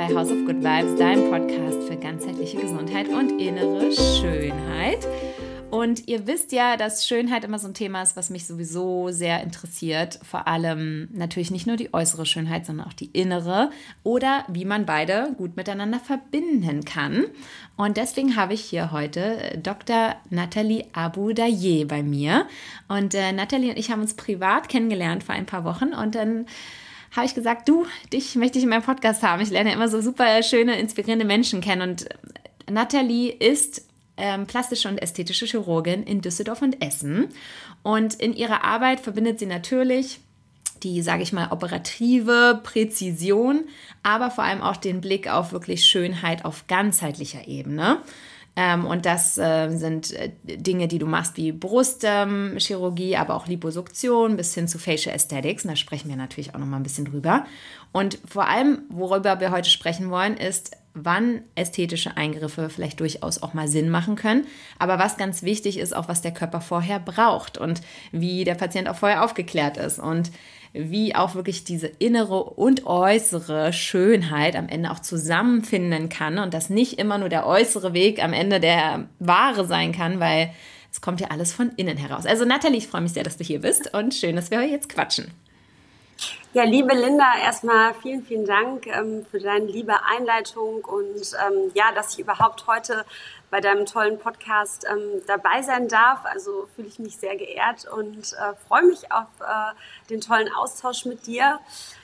bei House of Good Vibes, deinem Podcast für ganzheitliche Gesundheit und innere Schönheit. Und ihr wisst ja, dass Schönheit immer so ein Thema ist, was mich sowieso sehr interessiert. Vor allem natürlich nicht nur die äußere Schönheit, sondern auch die innere oder wie man beide gut miteinander verbinden kann. Und deswegen habe ich hier heute Dr. Nathalie Abou-Daye bei mir. Und Nathalie und ich haben uns privat kennengelernt vor ein paar Wochen und dann habe ich gesagt, dich möchte ich in meinem Podcast haben. Ich lerne ja immer so super schöne, inspirierende Menschen kennen. Und Nathalie ist plastische und ästhetische Chirurgin in Düsseldorf und Essen. Und in ihrer Arbeit verbindet sie natürlich die, sage ich mal, operative Präzision, aber vor allem auch den Blick auf wirklich Schönheit auf ganzheitlicher Ebene. Und das sind Dinge, die du machst wie Brustchirurgie, aber auch Liposuktion bis hin zu Facial Aesthetics. Und da sprechen wir natürlich auch noch mal ein bisschen drüber. Und vor allem, worüber wir heute sprechen wollen, ist, wann ästhetische Eingriffe vielleicht durchaus auch mal Sinn machen können. Aber was ganz wichtig ist, auch was der Körper vorher braucht und wie der Patient auch vorher aufgeklärt ist und wie auch wirklich diese innere und äußere Schönheit am Ende auch zusammenfinden kann und dass nicht immer nur der äußere Weg am Ende der wahre sein kann, weil es kommt ja alles von innen heraus. Also Nathalie, ich freue mich sehr, dass du hier bist und schön, dass wir jetzt quatschen. Ja, liebe Linda, erstmal vielen, vielen Dank für deine liebe Einleitung und dass ich überhaupt heute bei deinem tollen Podcast dabei sein darf. Also fühle ich mich sehr geehrt und freue mich auf den tollen Austausch mit dir.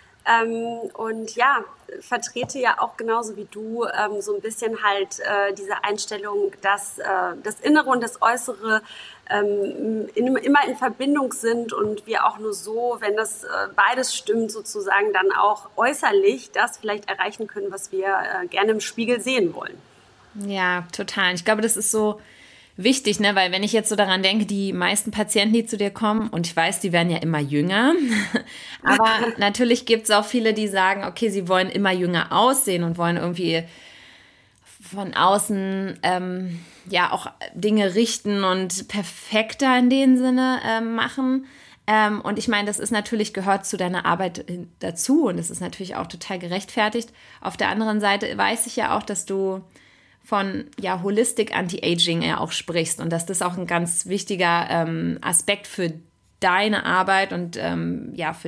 Vertrete ja auch genauso wie du so ein bisschen halt diese Einstellung, dass das Innere und das Äußere immer in Verbindung sind und wir auch nur so, wenn das beides stimmt, sozusagen dann auch äußerlich das vielleicht erreichen können, was wir gerne im Spiegel sehen wollen. Ja, total. Ich glaube, das ist so wichtig, ne? Weil wenn ich jetzt so daran denke, die meisten Patienten, die zu dir kommen, und ich weiß, die werden ja immer jünger, aber natürlich gibt es auch viele, die sagen, okay, sie wollen immer jünger aussehen und wollen irgendwie von außen auch Dinge richten und perfekter in dem Sinne machen. Und ich meine, das ist natürlich, gehört zu deiner Arbeit dazu und das ist natürlich auch total gerechtfertigt. Auf der anderen Seite weiß ich ja auch, dass du von Holistic Anti-Aging ja auch sprichst und dass das auch ein ganz wichtiger Aspekt für deine Arbeit und für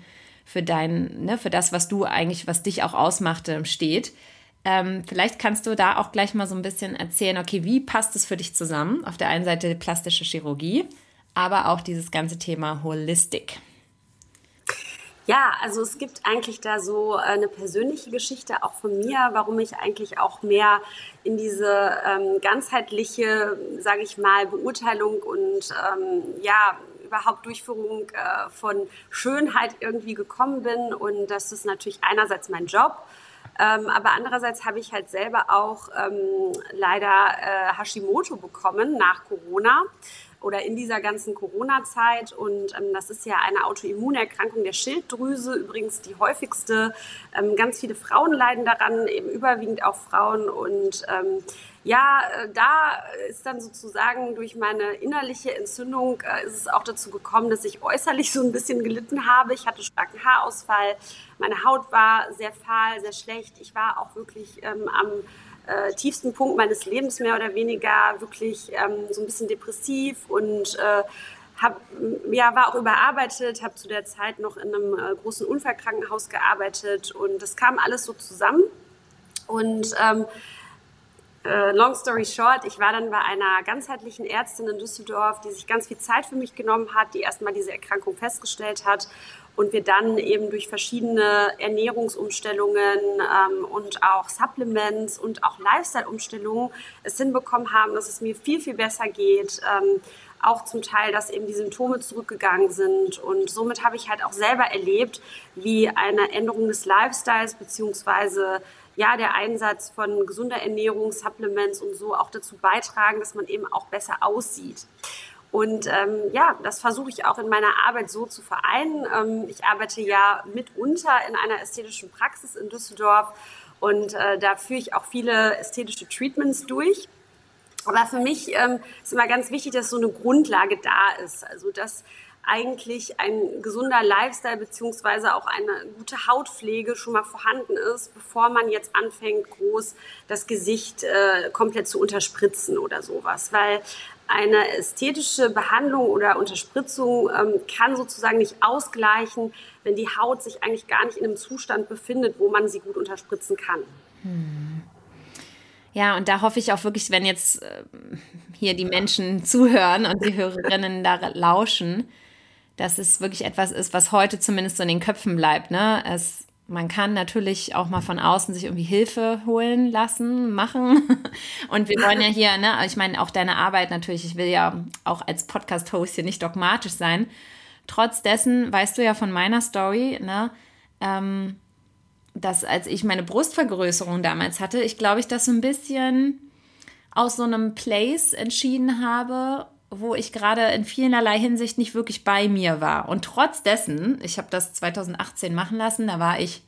das, was du eigentlich, was dich auch ausmacht, steht. Vielleicht kannst du da auch gleich mal so ein bisschen erzählen, okay, wie passt es für dich zusammen? Auf der einen Seite plastische Chirurgie, aber auch dieses ganze Thema Holistic. Ja, also es gibt eigentlich da so eine persönliche Geschichte auch von mir, warum ich eigentlich auch mehr in diese ganzheitliche, sage ich mal, Beurteilung und überhaupt Durchführung von Schönheit irgendwie gekommen bin. Und das ist natürlich einerseits mein Job, aber andererseits habe ich halt selber auch leider Hashimoto bekommen nach Corona. Oder in dieser ganzen Corona-Zeit. Und das ist ja eine Autoimmunerkrankung der Schilddrüse, übrigens die häufigste. Ganz viele Frauen leiden daran, eben überwiegend auch Frauen. Und da ist dann sozusagen durch meine innerliche Entzündung ist es auch dazu gekommen, dass ich äußerlich so ein bisschen gelitten habe. Ich hatte starken Haarausfall, meine Haut war sehr fahl, sehr schlecht. Ich war auch wirklich am tiefsten Punkt meines Lebens mehr oder weniger wirklich so ein bisschen depressiv und war auch überarbeitet, habe zu der Zeit noch in einem großen Unfallkrankenhaus gearbeitet und das kam alles so zusammen und long story short, ich war dann bei einer ganzheitlichen Ärztin in Düsseldorf, die sich ganz viel Zeit für mich genommen hat, die erstmal diese Erkrankung festgestellt hat und wir dann eben durch verschiedene Ernährungsumstellungen und auch Supplements und auch Lifestyle-Umstellungen es hinbekommen haben, dass es mir viel, viel besser geht. Auch zum Teil, dass eben die Symptome zurückgegangen sind. Und somit habe ich halt auch selber erlebt, wie eine Änderung des Lifestyles beziehungsweise der Einsatz von gesunder Ernährung, Supplements und so auch dazu beitragen, dass man eben auch besser aussieht. Und das versuche ich auch in meiner Arbeit so zu vereinen. Ich arbeite ja mitunter in einer ästhetischen Praxis in Düsseldorf und da führe ich auch viele ästhetische Treatments durch. Aber für mich ist immer ganz wichtig, dass so eine Grundlage da ist. Also dass eigentlich ein gesunder Lifestyle beziehungsweise auch eine gute Hautpflege schon mal vorhanden ist, bevor man jetzt anfängt, groß das Gesicht komplett zu unterspritzen oder sowas. Weil eine ästhetische Behandlung oder Unterspritzung kann sozusagen nicht ausgleichen, wenn die Haut sich eigentlich gar nicht in einem Zustand befindet, wo man sie gut unterspritzen kann. Ja, und da hoffe ich auch wirklich, wenn jetzt hier die Menschen zuhören und die Hörerinnen da lauschen, dass es wirklich etwas ist, was heute zumindest so in den Köpfen bleibt. Ne? Man kann natürlich auch mal von außen sich irgendwie Hilfe holen lassen, machen. Und wir wollen ja hier, ne, ich meine, auch deine Arbeit natürlich, ich will ja auch als Podcast-Host hier nicht dogmatisch sein. Trotz dessen weißt du ja von meiner Story, ne, dass als ich meine Brustvergrößerung damals hatte, ich glaube, ich das so ein bisschen aus so einem Place entschieden habe, wo ich gerade in vielerlei Hinsicht nicht wirklich bei mir war. Und trotz dessen, ich habe das 2018 machen lassen, da war ich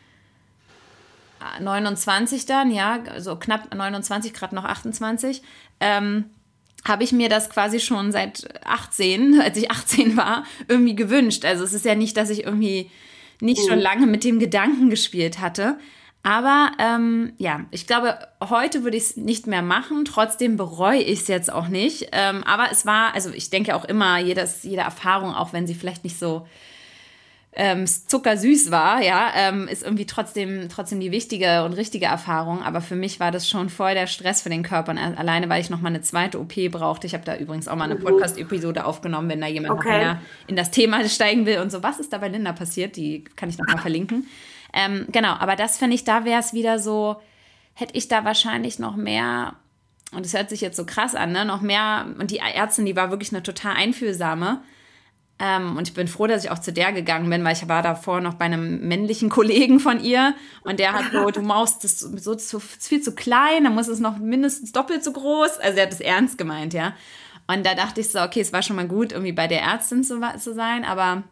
29 dann, ja, so knapp 29, gerade noch 28, habe ich mir das quasi schon seit 18, als ich 18 war, irgendwie gewünscht. Also es ist ja nicht, dass ich irgendwie nicht schon lange mit dem Gedanken gespielt hatte. Aber ja, ich glaube, heute würde ich es nicht mehr machen. Trotzdem bereue ich es jetzt auch nicht. Aber es war, also ich denke auch immer, jede Erfahrung, auch wenn sie vielleicht nicht so zuckersüß war, ja, ist irgendwie trotzdem die wichtige und richtige Erfahrung. Aber für mich war das schon voll der Stress für den Körper. Und alleine, weil ich noch mal eine zweite OP brauchte. Ich habe da übrigens auch mal eine Podcast-Episode aufgenommen, wenn da jemand noch mehr in das Thema steigen will. Und so, was ist da bei Linda passiert? Die kann ich noch mal verlinken. Genau, aber das finde ich, da wäre es wieder so, hätte ich da wahrscheinlich noch mehr, und es hört sich jetzt so krass an, ne, noch mehr, und die Ärztin, die war wirklich eine total einfühlsame, und ich bin froh, dass ich auch zu der gegangen bin, weil ich war davor noch bei einem männlichen Kollegen von ihr und der hat so, du machst das so viel zu klein, dann muss es noch mindestens doppelt so groß, also er hat es ernst gemeint, ja, und da dachte ich so, okay, es war schon mal gut, irgendwie bei der Ärztin zu sein, aber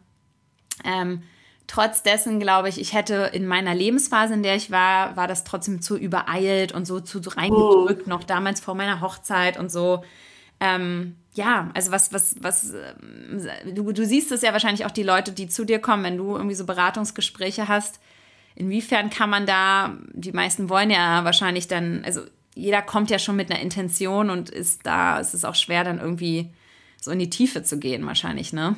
trotz dessen glaube ich hätte in meiner Lebensphase, in der ich war das trotzdem zu übereilt und so zu reingedrückt, noch damals vor meiner Hochzeit und so. Ja, also du siehst es ja wahrscheinlich auch die Leute, die zu dir kommen, wenn du irgendwie so Beratungsgespräche hast. Inwiefern kann man da, die meisten wollen ja wahrscheinlich dann, also jeder kommt ja schon mit einer Intention und es ist auch schwer dann irgendwie so in die Tiefe zu gehen wahrscheinlich, ne?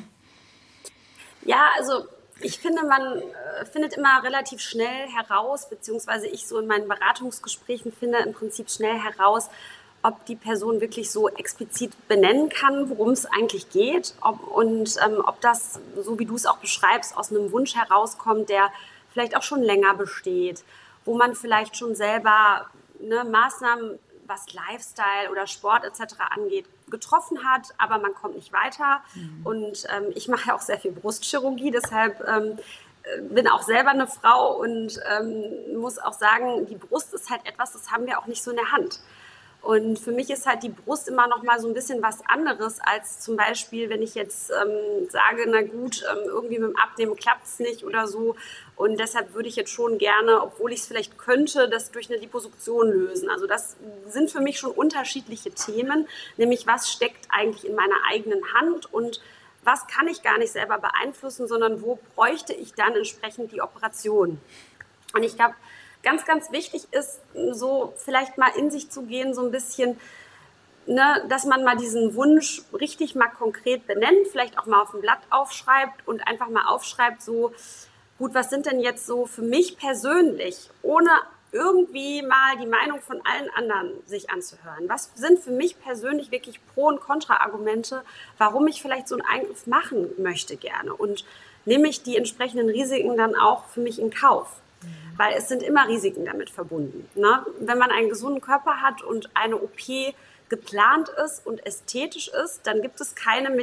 Ja, also ich finde, man findet immer relativ schnell heraus, beziehungsweise ich so in meinen Beratungsgesprächen finde im Prinzip schnell heraus, ob die Person wirklich so explizit benennen kann, worum es eigentlich geht, ob das, so wie du es auch beschreibst, aus einem Wunsch herauskommt, der vielleicht auch schon länger besteht, wo man vielleicht schon selber Maßnahmen, was Lifestyle oder Sport etc. angeht, getroffen hat, aber man kommt nicht weiter. Und ich mache ja auch sehr viel Brustchirurgie, deshalb bin auch selber eine Frau und muss auch sagen, die Brust ist halt etwas, das haben wir auch nicht so in der Hand. Und für mich ist halt die Brust immer noch mal so ein bisschen was anderes als zum Beispiel, wenn ich jetzt sage, na gut, irgendwie mit dem Abnehmen klappt es nicht oder so. Und deshalb würde ich jetzt schon gerne, obwohl ich es vielleicht könnte, das durch eine Liposuktion lösen. Also das sind für mich schon unterschiedliche Themen, nämlich was steckt eigentlich in meiner eigenen Hand und was kann ich gar nicht selber beeinflussen, sondern wo bräuchte ich dann entsprechend die Operation. Und ich glaube, ganz, ganz wichtig ist, so vielleicht mal in sich zu gehen, so ein bisschen, ne, dass man mal diesen Wunsch richtig mal konkret benennt, vielleicht auch mal auf ein Blatt aufschreibt und einfach mal aufschreibt, so, gut, was sind denn jetzt so für mich persönlich, ohne irgendwie mal die Meinung von allen anderen sich anzuhören. Was sind für mich persönlich wirklich Pro- und Kontra-Argumente, warum ich vielleicht so einen Eingriff machen möchte gerne? Und nehme ich die entsprechenden Risiken dann auch für mich in Kauf? Weil es sind immer Risiken damit verbunden. Ne? Wenn man einen gesunden Körper hat und eine OP geplant ist und ästhetisch ist, dann gibt es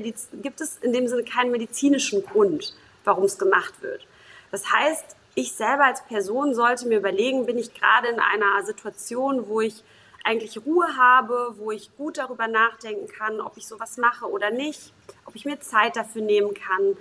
in dem Sinne keinen medizinischen Grund, warum es gemacht wird. Das heißt, ich selber als Person sollte mir überlegen, bin ich gerade in einer Situation, wo ich eigentlich Ruhe habe, wo ich gut darüber nachdenken kann, ob ich sowas mache oder nicht, ob ich mir Zeit dafür nehmen kann.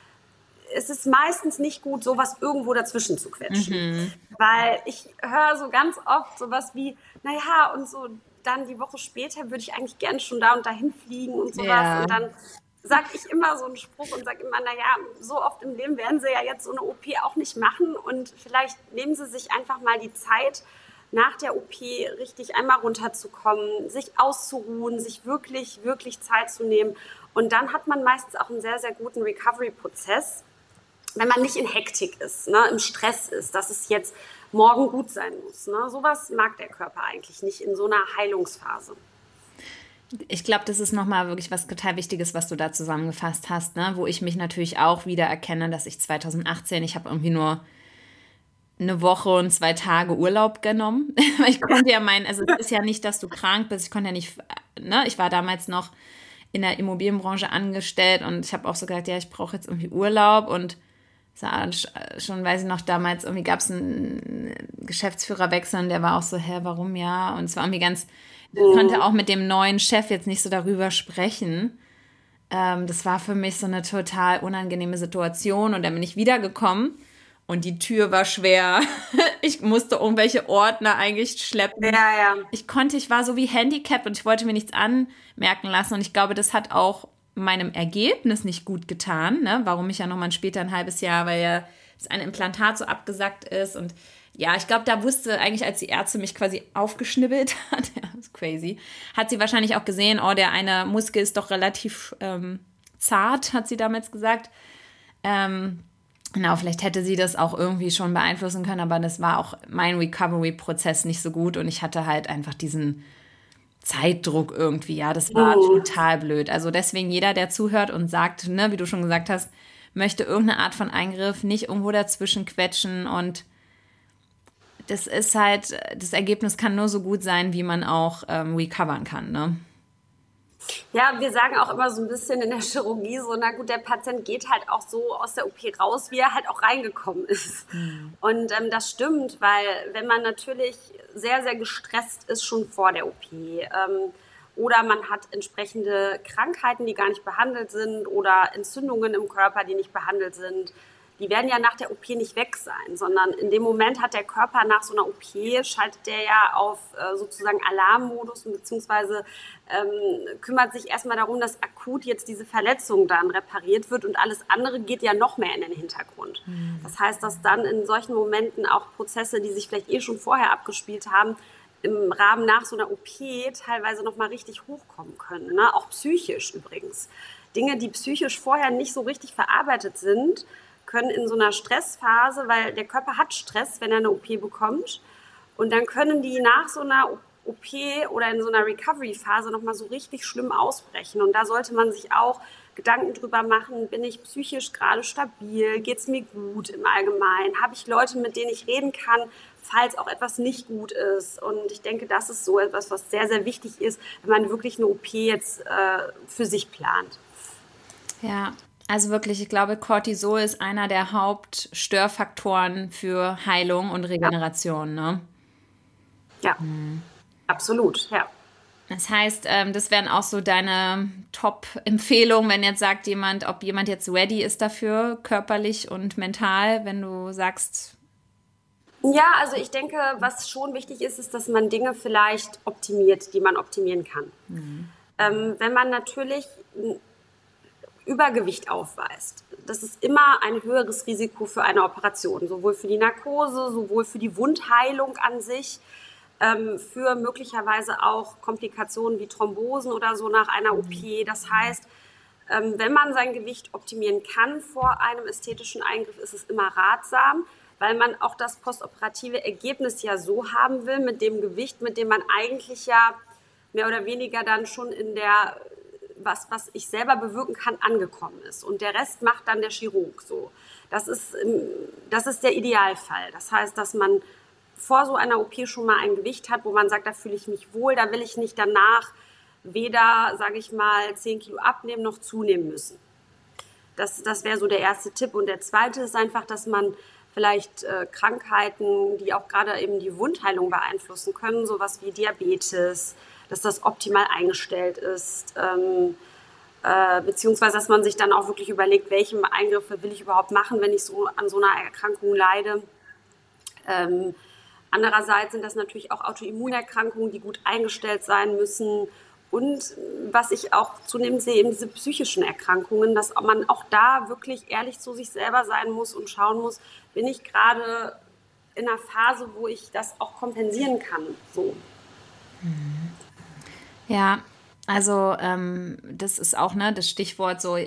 Es ist meistens nicht gut, sowas irgendwo dazwischen zu quetschen. Weil ich höre so ganz oft sowas wie, und so dann die Woche später würde ich eigentlich gerne schon da und dahin fliegen und sowas. Ja. Und dann sage ich immer so einen Spruch und sage immer, naja, so oft im Leben werden Sie ja jetzt so eine OP auch nicht machen und vielleicht nehmen Sie sich einfach mal die Zeit, nach der OP richtig einmal runterzukommen, sich auszuruhen, sich wirklich, wirklich Zeit zu nehmen. Und dann hat man meistens auch einen sehr, sehr guten Recovery-Prozess, wenn man nicht in Hektik ist, ne, im Stress ist, dass es jetzt morgen gut sein muss. Ne? Sowas mag der Körper eigentlich nicht in so einer Heilungsphase. Ich glaube, das ist nochmal wirklich was total Wichtiges, was du da zusammengefasst hast, ne? Wo ich mich natürlich auch wieder erkenne, dass ich 2018, ich habe irgendwie nur eine Woche und 2 Tage Urlaub genommen. Ich konnte ja also es ist ja nicht, dass du krank bist, ich konnte ja nicht, ne? Ich war damals noch in der Immobilienbranche angestellt und ich habe auch so gesagt, ja, ich brauche jetzt irgendwie Urlaub und schon, weiß ich noch, damals irgendwie gab es einen Geschäftsführerwechsel und der war auch so, hä, warum ja? Und es war irgendwie ganz, ich konnte auch mit dem neuen Chef jetzt nicht so darüber sprechen. Das war für mich so eine total unangenehme Situation und dann bin ich wiedergekommen und die Tür war schwer. Ich musste irgendwelche Ordner eigentlich schleppen. Ja, ja. Ich war so wie handicapped und ich wollte mir nichts anmerken lassen und ich glaube, das hat auch meinem Ergebnis nicht gut getan, ne? Warum ich ja nochmal später ein halbes Jahr, weil ja das eine Implantat so abgesackt ist und ja, ich glaube, da wusste eigentlich, als die Ärzte mich quasi aufgeschnibbelt hat, ja, das ist crazy, hat sie wahrscheinlich auch gesehen, oh, der eine Muskel ist doch relativ zart, hat sie damals gesagt. Genau, vielleicht hätte sie das auch irgendwie schon beeinflussen können, aber das war auch mein Recovery-Prozess nicht so gut und ich hatte halt einfach diesen Zeitdruck irgendwie, ja, das war total blöd. Also deswegen jeder, der zuhört und sagt, ne, wie du schon gesagt hast, möchte irgendeine Art von Eingriff nicht irgendwo dazwischen quetschen und das ist halt, das Ergebnis kann nur so gut sein, wie man auch recovern kann, ne? Ja, wir sagen auch immer so ein bisschen in der Chirurgie so, na gut, der Patient geht halt auch so aus der OP raus, wie er halt auch reingekommen ist. Und das stimmt, weil wenn man natürlich sehr, sehr gestresst ist schon vor der OP, oder man hat entsprechende Krankheiten, die gar nicht behandelt sind oder Entzündungen im Körper, die nicht behandelt sind, die werden ja nach der OP nicht weg sein, sondern in dem Moment hat der Körper nach so einer OP, schaltet der ja auf sozusagen Alarmmodus beziehungsweise kümmert sich erstmal darum, dass akut jetzt diese Verletzung dann repariert wird und alles andere geht ja noch mehr in den Hintergrund. Das heißt, dass dann in solchen Momenten auch Prozesse, die sich vielleicht schon vorher abgespielt haben, im Rahmen nach so einer OP teilweise nochmal richtig hochkommen können, ne? Auch psychisch übrigens. Dinge, die psychisch vorher nicht so richtig verarbeitet sind, können in so einer Stressphase, weil der Körper hat Stress, wenn er eine OP bekommt, und dann können die nach so einer OP oder in so einer Recovery-Phase nochmal so richtig schlimm ausbrechen. Und da sollte man sich auch Gedanken drüber machen, bin ich psychisch gerade stabil, geht es mir gut im Allgemeinen, habe ich Leute, mit denen ich reden kann, falls auch etwas nicht gut ist. Und ich denke, das ist so etwas, was sehr, sehr wichtig ist, wenn man wirklich eine OP jetzt für sich plant. Ja, also wirklich, ich glaube, Cortisol ist einer der Hauptstörfaktoren für Heilung und Ja, Regeneration, ne? ja, absolut, ja. Das heißt, das wären auch so deine Top-Empfehlungen, wenn jetzt sagt jemand, ob jemand jetzt ready ist dafür, körperlich und mental, wenn du sagst, Ja, also ich denke, was schon wichtig ist, ist, dass man Dinge vielleicht optimiert, die man optimieren kann. Wenn man natürlich ein Übergewicht aufweist, das ist immer ein höheres Risiko für eine Operation, sowohl für die Narkose, sowohl für die Wundheilung an sich, für möglicherweise auch Komplikationen wie Thrombosen oder so nach einer OP. Das heißt, wenn man sein Gewicht optimieren kann vor einem ästhetischen Eingriff, ist es immer ratsam, weil man auch das postoperative Ergebnis ja so haben will, mit dem Gewicht, mit dem man eigentlich ja mehr oder weniger dann schon in der, was ich selber bewirken kann, angekommen ist. Und der Rest macht dann der Chirurg so. Das ist der Idealfall. Das heißt, dass man vor so einer OP schon mal ein Gewicht hat, wo man sagt, da fühle ich mich wohl, da will ich nicht danach weder, sage ich mal, 10 Kilo abnehmen noch zunehmen müssen. Das wäre so der erste Tipp. Und der zweite ist einfach, dass man vielleicht Krankheiten, die auch gerade eben die Wundheilung beeinflussen können, sowas wie Diabetes, dass das optimal eingestellt ist, beziehungsweise dass man sich dann auch wirklich überlegt, welche Eingriffe will ich überhaupt machen, wenn ich so an so einer Erkrankung leide. Andererseits sind das natürlich auch Autoimmunerkrankungen, die gut eingestellt sein müssen. Und was ich auch zunehmend sehe, eben diese psychischen Erkrankungen, dass man auch da wirklich ehrlich zu sich selber sein muss und schauen muss, bin ich gerade in einer Phase, wo ich das auch kompensieren kann. So. Ja, also das ist auch ne, das Stichwort so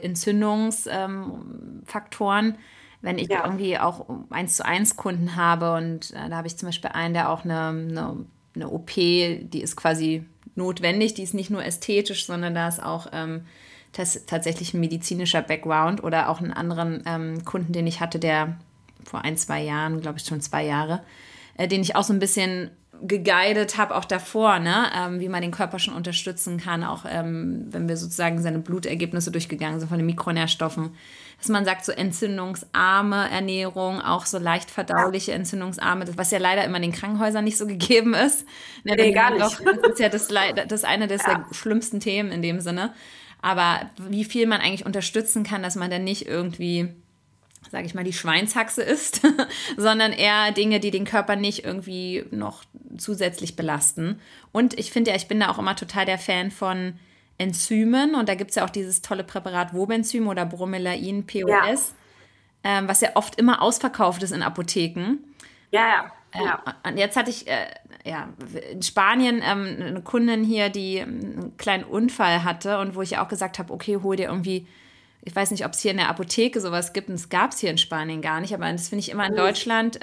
Entzündungsfaktoren. Wenn ich Ja, irgendwie auch 1:1 Kunden habe und da habe ich zum Beispiel einen, der auch eine OP, die ist quasi notwendig, die ist nicht nur ästhetisch, sondern da ist auch tatsächlich ein medizinischer Background oder auch einen anderen Kunden, den ich hatte, der vor 1, 2 Jahren, glaube ich schon 2 Jahre, den ich auch so ein bisschen geguidet habe, auch davor, ne? Wie man den Körper schon unterstützen kann, auch wenn wir sozusagen seine Blutergebnisse durchgegangen sind von den Mikronährstoffen, dass man sagt, so entzündungsarme Ernährung, auch so leicht ja, verdauliche entzündungsarme, was ja leider immer in den Krankenhäusern nicht so gegeben ist. Ne, wenn nee, gar jemand nicht. doch, das ist ja das eine der Ja. schlimmsten Themen in dem Sinne. Aber wie viel man eigentlich unterstützen kann, dass man dann nicht irgendwie, sage ich mal, die Schweinshaxe isst, sondern eher Dinge, die den Körper nicht irgendwie noch zusätzlich belasten. Und ich finde ja, ich bin da auch immer total der Fan von Enzymen. Und da gibt es ja auch dieses tolle Präparat Wobenzym oder Bromelain Ja, POS, was ja oft immer ausverkauft ist in Apotheken. ja, ja, ja, Und jetzt hatte ich ja, in Spanien eine Kundin hier, die einen kleinen Unfall hatte und wo ich auch gesagt habe, okay, hol dir irgendwie, ich weiß nicht, ob es hier in der Apotheke sowas gibt, und es gab es hier in Spanien gar nicht, aber das finde ich immer in mhm. Deutschland,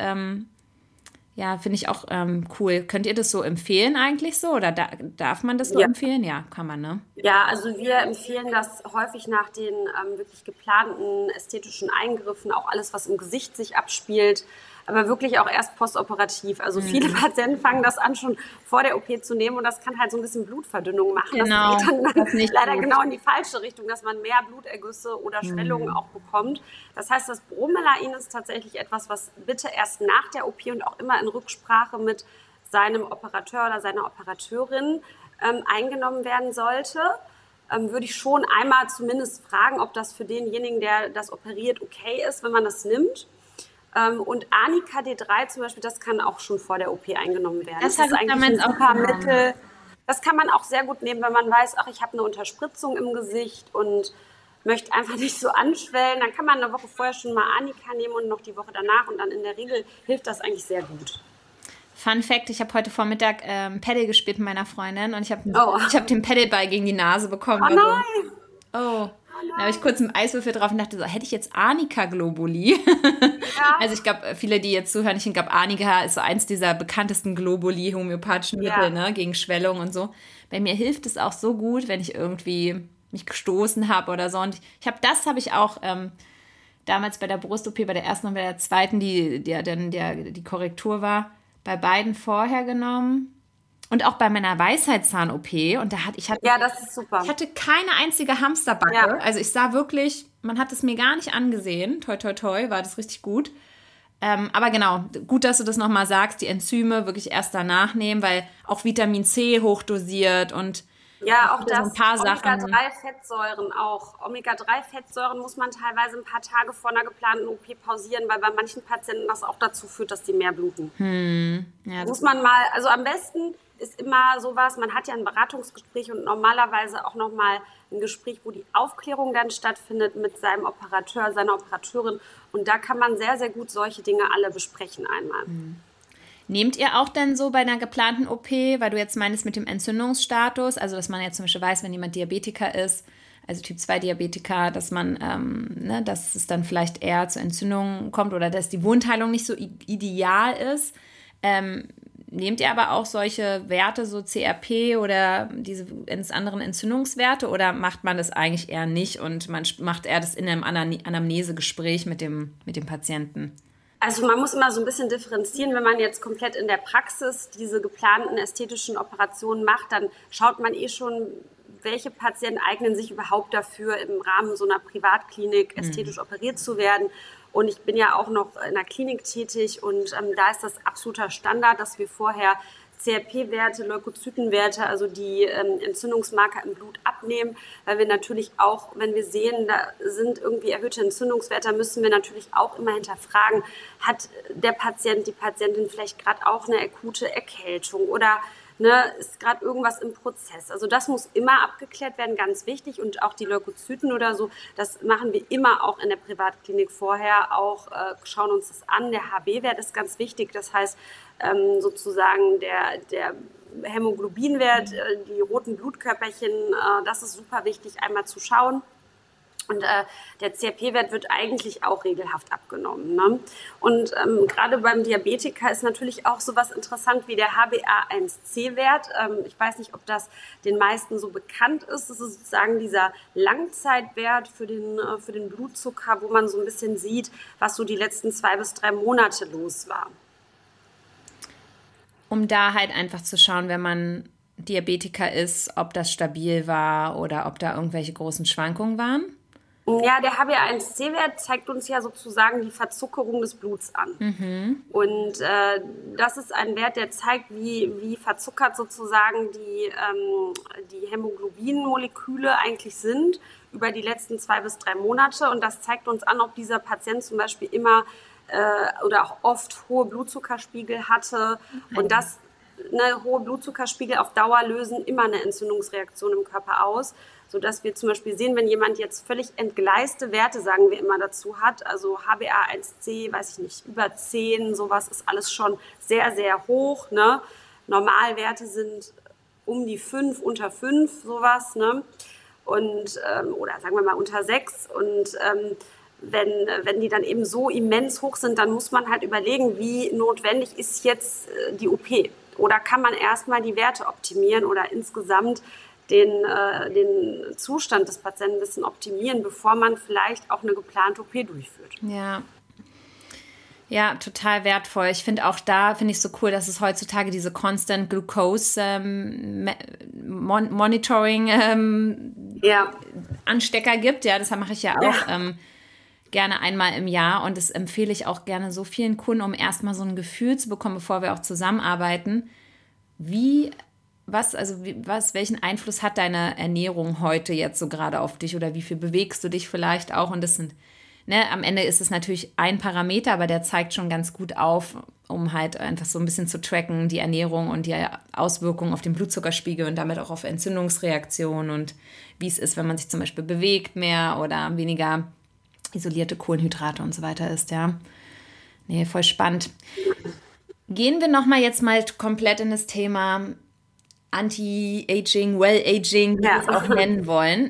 ja, finde ich auch cool. Könnt ihr das so empfehlen eigentlich so? Oder darf man das so Ja. empfehlen? Ja, kann man, ne? Ja, also wir empfehlen das häufig nach den wirklich geplanten ästhetischen Eingriffen, auch alles, was im Gesicht sich abspielt, aber wirklich auch erst postoperativ. Also viele Mhm. Patienten fangen das an, schon vor der OP zu nehmen und das kann halt so ein bisschen Blutverdünnung machen. Das geht Genau, dann das ist nicht leider gut. genau in die falsche Richtung, dass man mehr Blutergüsse oder Schwellungen Mhm. auch bekommt. Das heißt, das Bromelain ist tatsächlich etwas, was bitte erst nach der OP und auch immer in Rücksprache mit seinem Operateur oder seiner Operateurin eingenommen werden sollte, würde ich schon einmal zumindest fragen, ob das für denjenigen, der das operiert, okay ist, wenn man das nimmt. Und Anika D3 zum Beispiel, das kann auch schon vor der OP eingenommen werden. Das Das habe ist ich eigentlich ein damals auch super genommen. Mittel. Das kann man auch sehr gut nehmen, wenn man weiß, ach, ich habe eine Unterspritzung im Gesicht und möchte einfach nicht so anschwellen. Dann kann man eine Woche vorher schon mal Anika nehmen und noch die Woche danach. Und dann in der Regel hilft das eigentlich sehr gut. Fun Fact, ich habe heute Vormittag Paddle gespielt mit meiner Freundin und ich hab Oh, den Paddleball gegen die Nase bekommen. oh Also, nein, oh. oh Da habe ich nein. kurz einen Eiswürfel drauf und dachte so, hätte ich jetzt Arnika Globuli? Ja, Also ich glaube, viele, die jetzt zuhören, ich glaube, Arnika ist so eins dieser bekanntesten Globuli, homöopathischen Mittel, ja, ne, gegen Schwellung und so. Bei mir hilft es auch so gut, wenn ich irgendwie mich gestoßen habe oder so. Und habe ich auch damals bei der Brust-OP, bei der ersten und bei der zweiten, die Korrektur war, bei beiden vorher genommen. Und auch bei meiner Weisheitszahn-OP. Und ja, das ist ich super. hatte keine einzige Hamsterbacke. Ja. Also ich sah wirklich, man hat es mir gar nicht angesehen. Toi, toi, toi, war das richtig gut. Aber genau, gut, dass du das nochmal sagst, die Enzyme wirklich erst danach nehmen, weil auch Vitamin C hochdosiert und es Ja, auch gibt ja so ein das paar Sachen. Omega-3-Fettsäuren auch. Omega-3-Fettsäuren muss man teilweise ein paar Tage vor einer geplanten OP pausieren, weil bei manchen Patienten das auch dazu führt, dass die mehr bluten. Ja, das Muss ist, man mal, also am besten ist immer sowas, man hat ja ein Beratungsgespräch und normalerweise auch nochmal ein Gespräch, wo die Aufklärung dann stattfindet mit seinem Operateur, seiner Operateurin. Und da kann man sehr, sehr gut solche Dinge alle besprechen einmal. nehmt ihr auch denn so bei einer geplanten OP, weil du jetzt meinst mit dem Entzündungsstatus, also dass man jetzt zum Beispiel weiß, wenn jemand Diabetiker ist, also Typ 2 Diabetiker, dass man, ne, dass es dann vielleicht eher zu Entzündungen kommt oder dass die Wundheilung nicht so ideal ist. Nehmt ihr aber auch solche Werte, so CRP oder diese anderen Entzündungswerte oder macht man das eigentlich eher nicht und man macht eher das in einem Anamnesegespräch mit dem Patienten? Also man muss immer so ein bisschen differenzieren, wenn man jetzt komplett in der Praxis diese geplanten ästhetischen Operationen macht, dann schaut man eh schon, welche Patienten eignen sich überhaupt dafür, im Rahmen so einer Privatklinik ästhetisch operiert zu werden. Und ich bin ja auch noch in der Klinik tätig und da ist das absoluter Standard, dass wir vorher CRP-Werte, Leukozytenwerte, also die Entzündungsmarker im Blut abnehmen, weil wir natürlich auch, wenn wir sehen, da sind irgendwie erhöhte Entzündungswerte, müssen wir natürlich auch immer hinterfragen, hat der Patient, die Patientin vielleicht gerade auch eine akute Erkältung oder ne, ist gerade irgendwas im Prozess. Also das muss immer abgeklärt werden, ganz wichtig. Und auch die Leukozyten oder so, das machen wir immer auch in der Privatklinik vorher, auch schauen uns das an. Der HB-Wert ist ganz wichtig, das heißt sozusagen der Hämoglobinwert, die roten Blutkörperchen, das ist super wichtig, einmal zu schauen. Und der CRP-Wert wird eigentlich auch regelhaft abgenommen. Ne? Und gerade beim Diabetiker ist natürlich auch sowas interessant wie der HbA1c-Wert. Ich weiß nicht, ob das den meisten so bekannt ist. Das ist sozusagen dieser Langzeitwert für den Blutzucker, wo man so ein bisschen sieht, was so die letzten 2 bis 3 Monate los war. Um da halt einfach zu schauen, wenn man Diabetiker ist, ob das stabil war oder ob da irgendwelche großen Schwankungen waren? Ja, der HbA1c-Wert zeigt uns ja sozusagen die Verzuckerung des Bluts an. Und das ist ein Wert, der zeigt, wie verzuckert sozusagen die Hämoglobinmoleküle eigentlich sind über die letzten 2 bis 3 Monate. Und das zeigt uns an, ob dieser Patient zum Beispiel immer oder auch oft hohe Blutzuckerspiegel hatte. Und das hohe Blutzuckerspiegel auf Dauer lösen immer eine Entzündungsreaktion im Körper aus, sodass wir zum Beispiel sehen, wenn jemand jetzt völlig entgleiste Werte, sagen wir immer dazu hat, also HbA1c, weiß ich nicht, über 10, sowas ist alles schon sehr, sehr hoch. Ne? Normalwerte sind um die 5, unter 5, sowas. Ne? Und, oder sagen wir mal unter 6. Und wenn die dann eben so immens hoch sind, dann muss man halt überlegen, wie notwendig ist jetzt die OP. Oder kann man erstmal die Werte optimieren oder insgesamt den Zustand des Patienten ein bisschen optimieren, bevor man vielleicht auch eine geplante OP durchführt. Ja, total wertvoll. Ich finde auch finde ich so cool, dass es heutzutage diese Constant Glucose Monitoring Anstecker gibt. Ja, das mache ich ja auch gerne einmal im Jahr und das empfehle ich auch gerne so vielen Kunden, um erstmal so ein Gefühl zu bekommen, bevor wir auch zusammenarbeiten, welchen Einfluss hat deine Ernährung heute jetzt so gerade auf dich oder wie viel bewegst du dich vielleicht auch? Und das sind, am Ende ist es natürlich ein Parameter, aber der zeigt schon ganz gut auf, um halt einfach so ein bisschen zu tracken, die Ernährung und die Auswirkungen auf den Blutzuckerspiegel und damit auch auf Entzündungsreaktionen und wie es ist, wenn man sich zum Beispiel bewegt mehr oder weniger isolierte Kohlenhydrate und so weiter isst, ja. Nee, voll spannend. Gehen wir nochmal jetzt mal komplett in das Thema Anti-Aging, Well-Aging, wie wir es auch nennen wollen.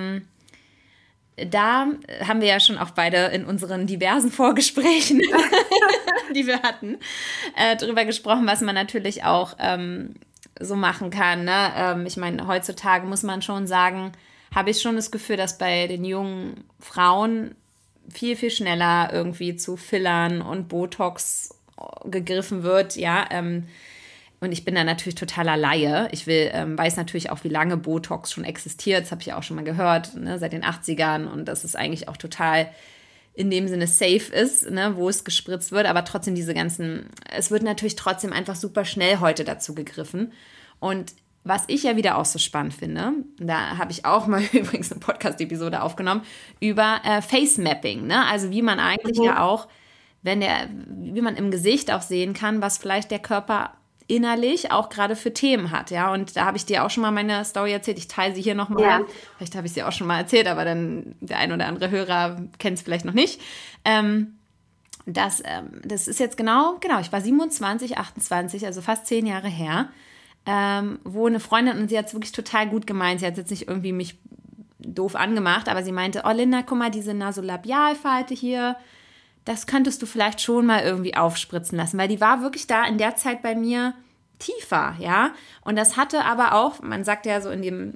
Da haben wir ja schon auch beide in unseren diversen Vorgesprächen, die wir hatten, drüber gesprochen, was man natürlich auch so machen kann. Ne? Ich meine, heutzutage muss man schon sagen, habe ich schon das Gefühl, dass bei den jungen Frauen viel, viel schneller irgendwie zu Fillern und Botox gegriffen wird, ja. Und ich bin da natürlich totaler Laie. Ich weiß natürlich auch, wie lange Botox schon existiert. Das habe ich ja auch schon mal gehört, ne, seit den 80ern. Und dass es eigentlich auch total in dem Sinne safe ist, ne, wo es gespritzt wird. Aber trotzdem es wird natürlich trotzdem einfach super schnell heute dazu gegriffen. Und was ich ja wieder auch so spannend finde, da habe ich auch mal übrigens eine Podcast-Episode aufgenommen, über Face Mapping, ne? Also wie man eigentlich ja auch, wie man im Gesicht auch sehen kann, was vielleicht der Körper innerlich auch gerade für Themen hat, ja. Und da habe ich dir auch schon mal meine Story erzählt. Ich teile sie hier nochmal. Ja. Vielleicht habe ich sie auch schon mal erzählt, aber dann der ein oder andere Hörer kennt es vielleicht noch nicht. Das ist jetzt genau, ich war 27, 28, also fast 10 Jahre her, wo eine Freundin, und sie hat es wirklich total gut gemeint, sie hat jetzt nicht irgendwie mich doof angemacht, aber sie meinte, oh Linda, guck mal, diese Nasolabialfalte hier, das könntest du vielleicht schon mal irgendwie aufspritzen lassen, weil die war wirklich da in der Zeit bei mir tiefer, ja, und das hatte aber auch, man sagt ja so in dem,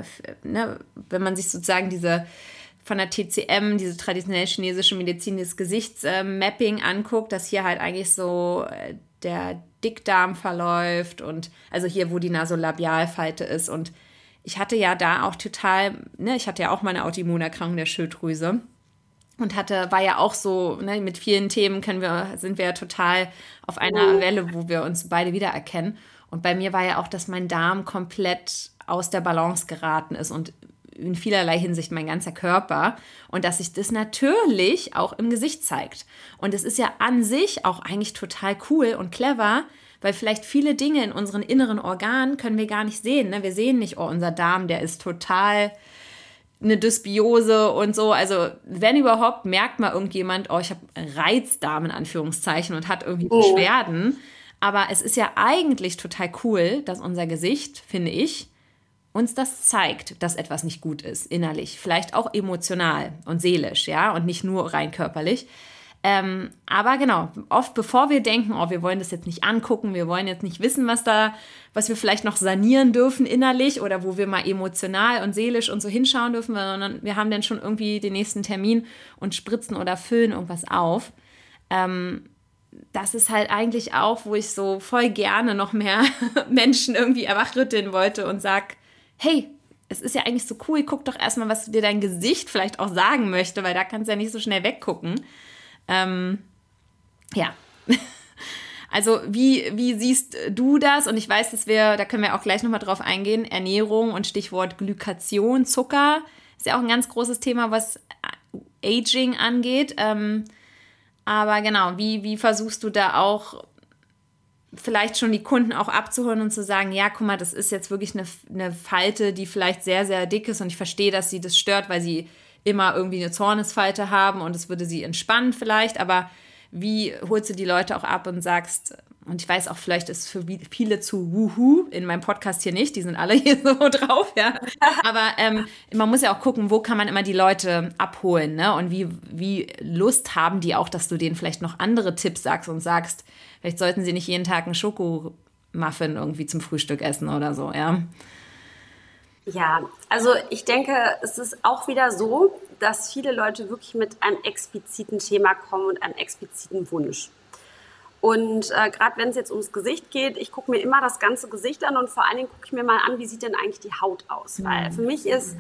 wenn man sich sozusagen von der TCM, diese traditionelle chinesische Medizin, das Gesichtsmapping anguckt, dass hier halt eigentlich so der Dickdarm verläuft und also hier, wo die Nasolabialfalte ist. Und ich hatte ja da auch ich hatte ja auch mal eine Autoimmunerkrankung der Schilddrüse und war ja auch so, ne, mit vielen Themen sind wir ja total auf einer Welle, wo wir uns beide wiedererkennen. Und bei mir war ja auch, dass mein Darm komplett aus der Balance geraten ist und in vielerlei Hinsicht mein ganzer Körper und dass sich das natürlich auch im Gesicht zeigt. Und es ist ja an sich auch eigentlich total cool und clever, weil vielleicht viele Dinge in unseren inneren Organen können wir gar nicht sehen. Ne? Wir sehen nicht, oh, unser Darm, der ist total eine Dysbiose und so. Also wenn überhaupt, merkt mal irgendjemand, oh, ich habe Reizdarm in Anführungszeichen und hat irgendwie Beschwerden. Aber es ist ja eigentlich total cool, dass unser Gesicht, finde ich, uns das zeigt, dass etwas nicht gut ist, innerlich. Vielleicht auch emotional und seelisch, ja, und nicht nur rein körperlich. Aber genau, oft bevor wir denken, oh, wir wollen das jetzt nicht angucken, wir wollen jetzt nicht wissen, was wir vielleicht noch sanieren dürfen innerlich oder wo wir mal emotional und seelisch und so hinschauen dürfen, sondern wir haben dann schon irgendwie den nächsten Termin und spritzen oder füllen irgendwas auf. Das ist halt eigentlich auch, wo ich so voll gerne noch mehr Menschen irgendwie wachrütteln wollte und sag, hey, es ist ja eigentlich so cool, guck doch erstmal, was dir dein Gesicht vielleicht auch sagen möchte, weil da kannst du ja nicht so schnell weggucken. Ja, also wie siehst du das? Und ich weiß, da können wir auch gleich nochmal drauf eingehen, Ernährung und Stichwort Glykation, Zucker, ist ja auch ein ganz großes Thema, was Aging angeht. Aber genau, wie versuchst du da auch vielleicht schon die Kunden auch abzuholen und zu sagen, ja, guck mal, das ist jetzt wirklich eine Falte, die vielleicht sehr, sehr dick ist und ich verstehe, dass sie das stört, weil sie immer irgendwie eine Zornesfalte haben und es würde sie entspannen vielleicht, aber wie holst du die Leute auch ab und sagst, und ich weiß auch, vielleicht ist es für viele zu Wuhu, in meinem Podcast hier nicht, die sind alle hier so drauf, ja, aber man muss ja auch gucken, wo kann man immer die Leute abholen, ne, und wie Lust haben die auch, dass du denen vielleicht noch andere Tipps sagst und sagst, vielleicht sollten sie nicht jeden Tag einen Schokomuffin irgendwie zum Frühstück essen oder so, ja. Ja, also ich denke, es ist auch wieder so, dass viele Leute wirklich mit einem expliziten Thema kommen und einem expliziten Wunsch. Und gerade wenn es jetzt ums Gesicht geht, ich gucke mir immer das ganze Gesicht an und vor allen Dingen gucke ich mir mal an, wie sieht denn eigentlich die Haut aus? Weil für mich ist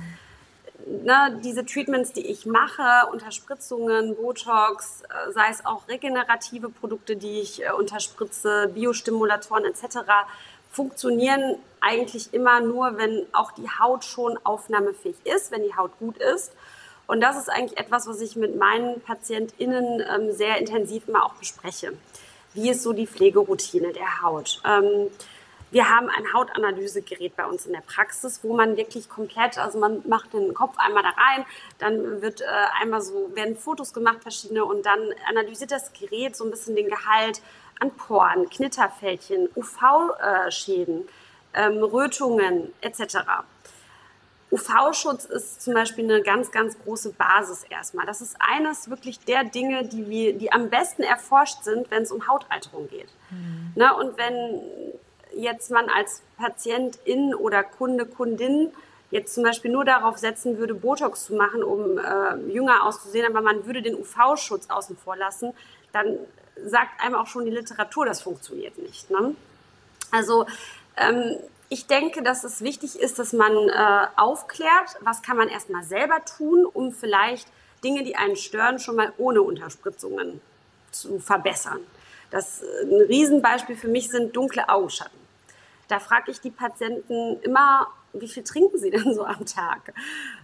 diese Treatments, die ich mache, Unterspritzungen, Botox, sei es auch regenerative Produkte, die ich unterspritze, Biostimulatoren etc., funktionieren eigentlich immer nur, wenn auch die Haut schon aufnahmefähig ist, wenn die Haut gut ist. Und das ist eigentlich etwas, was ich mit meinen PatientInnen sehr intensiv immer auch bespreche. Wie ist so die Pflegeroutine der Haut? Wir haben ein Hautanalysegerät bei uns in der Praxis, wo man wirklich komplett, also man macht den Kopf einmal da rein, dann wird werden Fotos gemacht, verschiedene, und dann analysiert das Gerät so ein bisschen den Gehalt an Poren, Knitterfältchen, UV-Schäden, Rötungen etc. UV-Schutz ist zum Beispiel eine ganz, ganz große Basis erstmal. Das ist eines wirklich der Dinge, die am besten erforscht sind, wenn es um Hautalterung geht. Ne? Und wenn jetzt man als Patientin oder Kundin jetzt zum Beispiel nur darauf setzen würde, Botox zu machen, um jünger auszusehen, aber man würde den UV-Schutz außen vor lassen, dann sagt einem auch schon die Literatur, das funktioniert nicht. Ne? Also ich denke, dass es wichtig ist, dass man aufklärt, was kann man erstmal selber tun, um vielleicht Dinge, die einen stören, schon mal ohne Unterspritzungen zu verbessern. Ein Riesenbeispiel für mich sind dunkle Augenschatten. Da frage ich die Patienten immer, wie viel trinken sie denn so am Tag?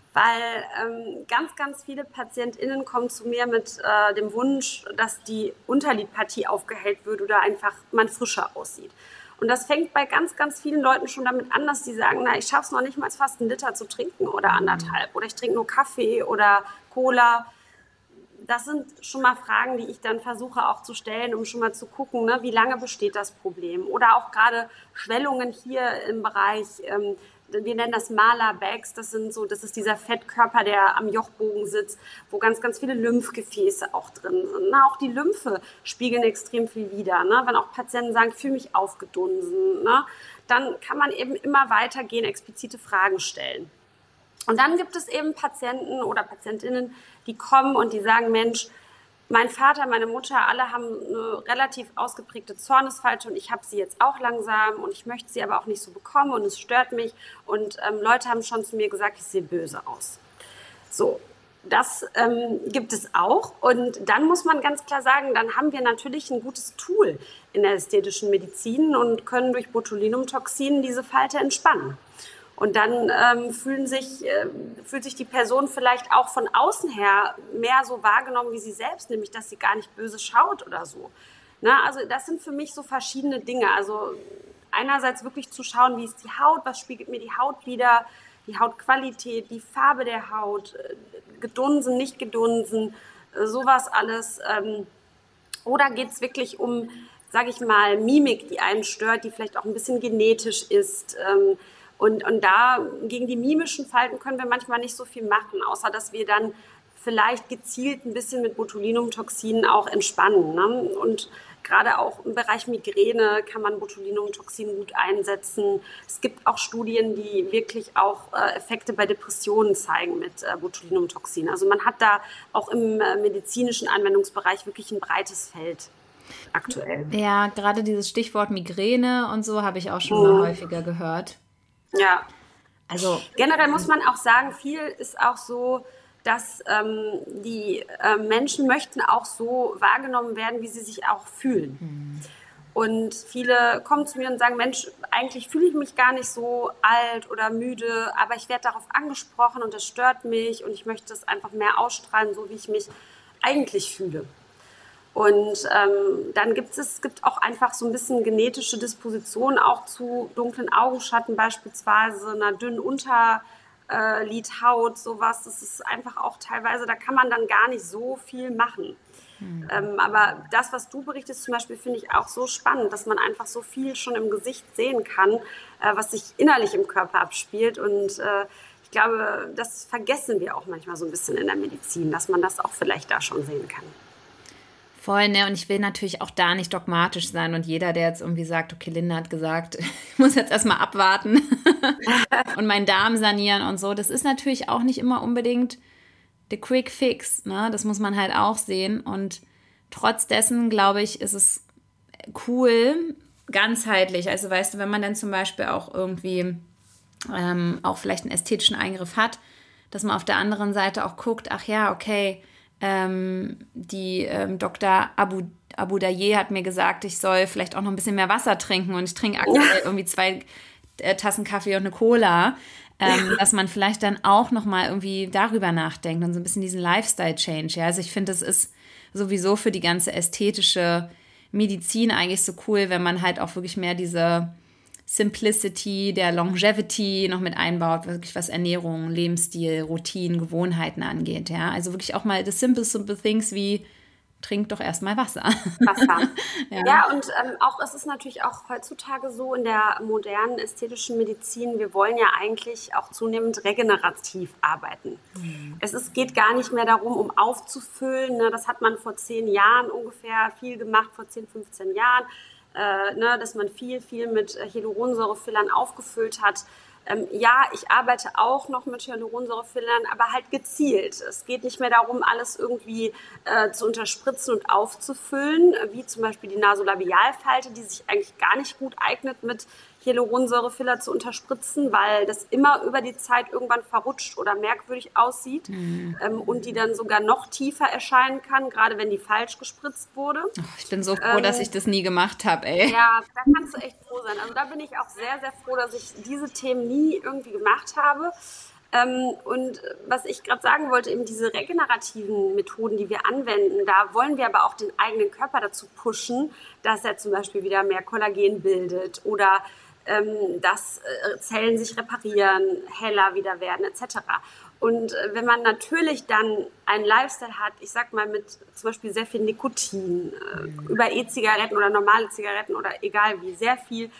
Weil ganz, ganz viele PatientInnen kommen zu mir mit dem Wunsch, dass die Unterlidpartie aufgehellt wird oder einfach man frischer aussieht. Und das fängt bei ganz, ganz vielen Leuten schon damit an, dass sie sagen, na, ich schaffe es noch nicht mal fast 1 Liter zu trinken oder 1,5. Oder ich trinke nur Kaffee oder Cola. Das sind schon mal Fragen, die ich dann versuche auch zu stellen, um schon mal zu gucken, ne, wie lange besteht das Problem. Oder auch gerade Schwellungen hier im Bereich, wir nennen das Maler-Bags, das ist dieser Fettkörper, der am Jochbogen sitzt, wo ganz, ganz viele Lymphgefäße auch drin sind. Na, auch die Lymphe spiegeln extrem viel wider. Ne? Wenn auch Patienten sagen, ich fühle mich aufgedunsen, ne? Dann kann man eben immer weitergehen, explizite Fragen stellen. Und dann gibt es eben Patienten oder Patientinnen, die kommen und die sagen, Mensch, mein Vater, meine Mutter, alle haben eine relativ ausgeprägte Zornesfalte und ich habe sie jetzt auch langsam und ich möchte sie aber auch nicht so bekommen und es stört mich. Und Leute haben schon zu mir gesagt, ich sehe böse aus. So, das gibt es auch. Und dann muss man ganz klar sagen, dann haben wir natürlich ein gutes Tool in der ästhetischen Medizin und können durch Botulinumtoxin diese Falte entspannen. Und dann fühlt sich die Person vielleicht auch von außen her mehr so wahrgenommen wie sie selbst, nämlich dass sie gar nicht böse schaut oder so. Na, also das sind für mich so verschiedene Dinge. Also einerseits wirklich zu schauen, wie ist die Haut, was spiegelt mir die Haut wider, die Hautqualität, die Farbe der Haut, gedunsen, nicht gedunsen, sowas alles. Oder geht es wirklich um, sage ich mal, Mimik, die einen stört, die vielleicht auch ein bisschen genetisch ist? Und da gegen die mimischen Falten können wir manchmal nicht so viel machen, außer dass wir dann vielleicht gezielt ein bisschen mit Botulinumtoxinen auch entspannen. Ne? Und gerade auch im Bereich Migräne kann man Botulinumtoxin gut einsetzen. Es gibt auch Studien, die wirklich auch Effekte bei Depressionen zeigen mit Botulinumtoxin. Also man hat da auch im medizinischen Anwendungsbereich wirklich ein breites Feld aktuell. Ja, gerade dieses Stichwort Migräne und so habe ich auch schon mal häufiger gehört. Ja, Also, generell muss man auch sagen, viel ist auch so, dass die Menschen möchten auch so wahrgenommen werden, wie sie sich auch fühlen. Und viele kommen zu mir und sagen, Mensch, eigentlich fühle ich mich gar nicht so alt oder müde, aber ich werde darauf angesprochen und das stört mich und ich möchte es einfach mehr ausstrahlen, so wie ich mich eigentlich fühle. Und dann gibt auch einfach so ein bisschen genetische Disposition auch zu dunklen Augenschatten beispielsweise, einer dünnen Unterlidhaut, sowas. Das ist einfach auch teilweise, da kann man dann gar nicht so viel machen. Aber das, was du berichtest zum Beispiel, finde ich auch so spannend, dass man einfach so viel schon im Gesicht sehen kann, was sich innerlich im Körper abspielt. Und ich glaube, das vergessen wir auch manchmal so ein bisschen in der Medizin, dass man das auch vielleicht da schon sehen kann. voll, ne? Und ich will natürlich auch da nicht dogmatisch sein und jeder, der jetzt irgendwie sagt, okay, Linda hat gesagt, ich muss jetzt erstmal abwarten und meinen Darm sanieren und so, das ist natürlich auch nicht immer unbedingt the quick fix, ne? Das muss man halt auch sehen und trotz dessen, glaube ich, ist es cool, ganzheitlich, also weißt du, wenn man dann zum Beispiel auch irgendwie auch vielleicht einen ästhetischen Eingriff hat, dass man auf der anderen Seite auch guckt, ach ja, okay, die Dr. Abu Daye hat mir gesagt, ich soll vielleicht auch noch ein bisschen mehr Wasser trinken und ich trinke aktuell irgendwie 2 Tassen Kaffee und eine Cola, dass man vielleicht dann auch noch mal irgendwie darüber nachdenkt und so ein bisschen diesen Lifestyle-Change. Ja? Also ich finde, das ist sowieso für die ganze ästhetische Medizin eigentlich so cool, wenn man halt auch wirklich mehr diese Simplicity, der Longevity noch mit einbaut, wirklich was Ernährung, Lebensstil, Routinen, Gewohnheiten angeht. Ja? Also wirklich auch mal das simple things wie trink doch erstmal Wasser. Wasser. Ja. Ja, und auch es ist natürlich auch heutzutage so in der modernen ästhetischen Medizin, wir wollen ja eigentlich auch zunehmend regenerativ arbeiten. Geht gar nicht mehr darum, um aufzufüllen. Ne? Das hat man vor 10 Jahren ungefähr viel gemacht, vor 10, 15 Jahren, ne? Dass man viel mit Hyaluronsäurefillern aufgefüllt hat. Ja, ich arbeite auch noch mit Hyaluronsäurefillern, aber halt gezielt. Es geht nicht mehr darum, alles irgendwie zu unterspritzen und aufzufüllen, wie zum Beispiel die Nasolabialfalte, die sich eigentlich gar nicht gut eignet, mit Hyaluronsäurefiller zu unterspritzen, weil das immer über die Zeit irgendwann verrutscht oder merkwürdig aussieht und die dann sogar noch tiefer erscheinen kann, gerade wenn die falsch gespritzt wurde. Ich bin so froh, dass ich das nie gemacht habe, ey. Ja, da kannst du echt froh sein. Also da bin ich auch sehr, sehr froh, dass ich diese Themen nie irgendwie gemacht habe. Und was ich gerade sagen wollte, eben diese regenerativen Methoden, die wir anwenden, da wollen wir aber auch den eigenen Körper dazu pushen, dass er zum Beispiel wieder mehr Kollagen bildet oder dass Zellen sich reparieren, heller wieder werden etc. Und wenn man natürlich dann einen Lifestyle hat, ich sag mal mit zum Beispiel sehr viel Nikotin, über E-Zigaretten oder normale Zigaretten oder egal wie, sehr viel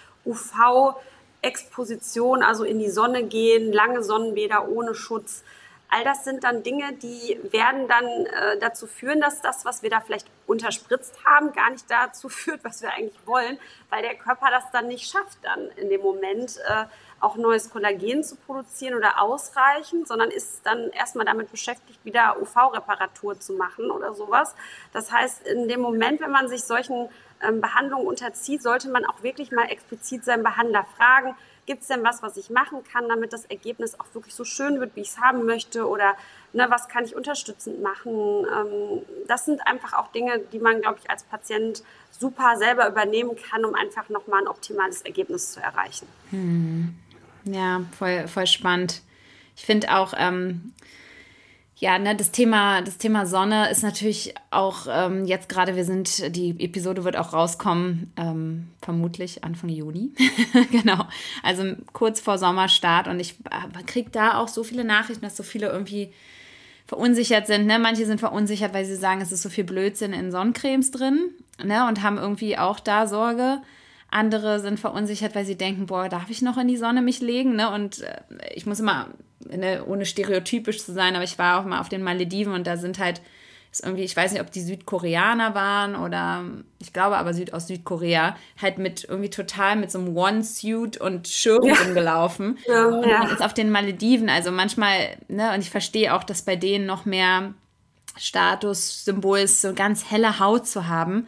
UV-Exposition, also in die Sonne gehen, lange Sonnenbäder ohne Schutz, all das sind dann Dinge, die werden dann dazu führen, dass das, was wir da vielleicht unterspritzt haben, gar nicht dazu führt, was wir eigentlich wollen, weil der Körper das dann nicht schafft, dann in dem Moment auch neues Kollagen zu produzieren oder ausreichend, sondern ist dann erstmal damit beschäftigt, wieder UV-Reparatur zu machen oder sowas. Das heißt, in dem Moment, wenn man sich solchen Behandlungen unterzieht, sollte man auch wirklich mal explizit seinen Behandler fragen, gibt es denn was ich machen kann, damit das Ergebnis auch wirklich so schön wird, wie ich es haben möchte oder ne, was kann ich unterstützend machen. Das sind einfach auch Dinge, die man, glaube ich, als Patient super selber übernehmen kann, um einfach nochmal ein optimales Ergebnis zu erreichen. Ja, voll spannend. Ich finde auch, Ja, ne, das Thema Sonne ist natürlich auch jetzt gerade, die Episode wird auch rauskommen, vermutlich Anfang Juni. Genau, also kurz vor Sommerstart und ich kriege da auch so viele Nachrichten, dass so viele irgendwie verunsichert sind. Ne? Manche sind verunsichert, weil sie sagen, es ist so viel Blödsinn in Sonnencremes drin, ne? Und haben irgendwie auch da Sorge. Andere sind verunsichert, weil sie denken, boah, darf ich noch in die Sonne mich legen? Ne? Und ich muss immer, ne, ohne stereotypisch zu sein, aber ich war auch mal auf den Malediven und da sind halt, ist irgendwie, ich weiß nicht, ob die Südkoreaner waren oder ich glaube aber aus Südkorea, halt irgendwie total mit so einem One-Suit und Schirm rumgelaufen. Und man ist auf den Malediven, also manchmal, ne, und ich verstehe auch, dass bei denen noch mehr Statussymbol ist, so ganz helle Haut zu haben.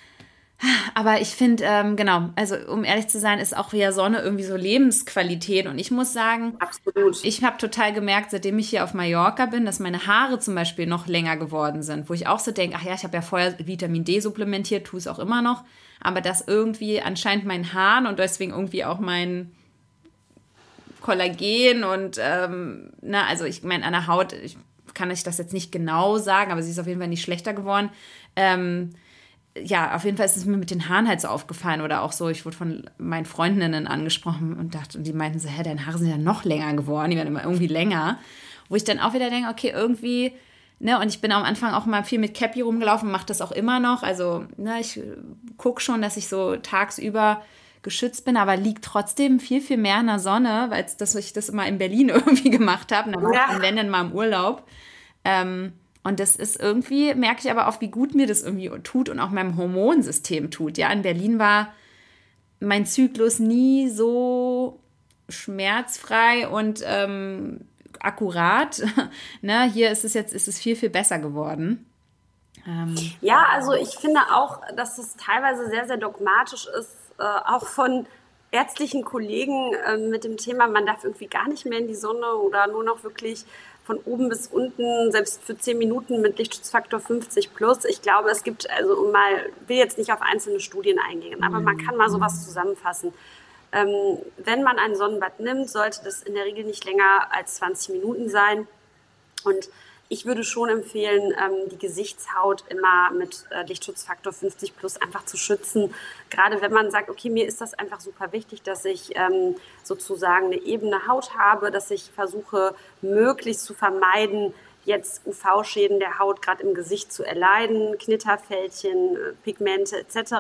Aber ich finde, genau, also um ehrlich zu sein, ist auch wieder Sonne irgendwie so Lebensqualität. Und ich muss sagen, Absolut. ich habe total gemerkt, seitdem ich hier auf Mallorca bin, dass meine Haare zum Beispiel noch länger geworden sind. Wo ich auch so denke, ach ja, ich habe ja vorher Vitamin D supplementiert, tue es auch immer noch. Aber dass irgendwie anscheinend mein Haaren und deswegen irgendwie auch mein Kollagen und, also ich meine, an der Haut, ich kann euch das jetzt nicht genau sagen, aber sie ist auf jeden Fall nicht schlechter geworden. Ja, auf jeden Fall ist es mir mit den Haaren halt so aufgefallen oder auch so, ich wurde von meinen Freundinnen angesprochen und die meinten so, hä, deine Haare sind ja noch länger geworden, die werden immer irgendwie länger. Wo ich dann auch wieder denke, okay, irgendwie, ne, und ich bin am Anfang auch mal viel mit Cappy rumgelaufen, mache das auch immer noch, also, ne, ich gucke schon, dass ich so tagsüber geschützt bin, aber liegt trotzdem viel, viel mehr in der Sonne, weil ich das immer in Berlin irgendwie gemacht habe, dann war ich dann, wenn dann mal im Urlaub, und das ist irgendwie, merke ich aber auch, wie gut mir das irgendwie tut und auch meinem Hormonsystem tut. Ja, in Berlin war mein Zyklus nie so schmerzfrei und akkurat. Ne, hier ist es viel, viel besser geworden. Ja, also ich finde auch, dass es teilweise sehr, sehr dogmatisch ist, auch von ärztlichen Kollegen mit dem Thema, man darf irgendwie gar nicht mehr in die Sonne oder nur noch wirklich von oben bis unten, selbst für 10 Minuten mit Lichtschutzfaktor 50 plus. Ich glaube, es gibt, also will jetzt nicht auf einzelne Studien eingehen, aber man kann mal sowas zusammenfassen. Wenn man ein Sonnenbad nimmt, sollte das in der Regel nicht länger als 20 Minuten sein. Und ich würde schon empfehlen, die Gesichtshaut immer mit Lichtschutzfaktor 50 plus einfach zu schützen. Gerade wenn man sagt, okay, mir ist das einfach super wichtig, dass ich sozusagen eine ebene Haut habe, dass ich versuche, möglichst zu vermeiden, jetzt UV-Schäden der Haut gerade im Gesicht zu erleiden, Knitterfältchen, Pigmente etc.,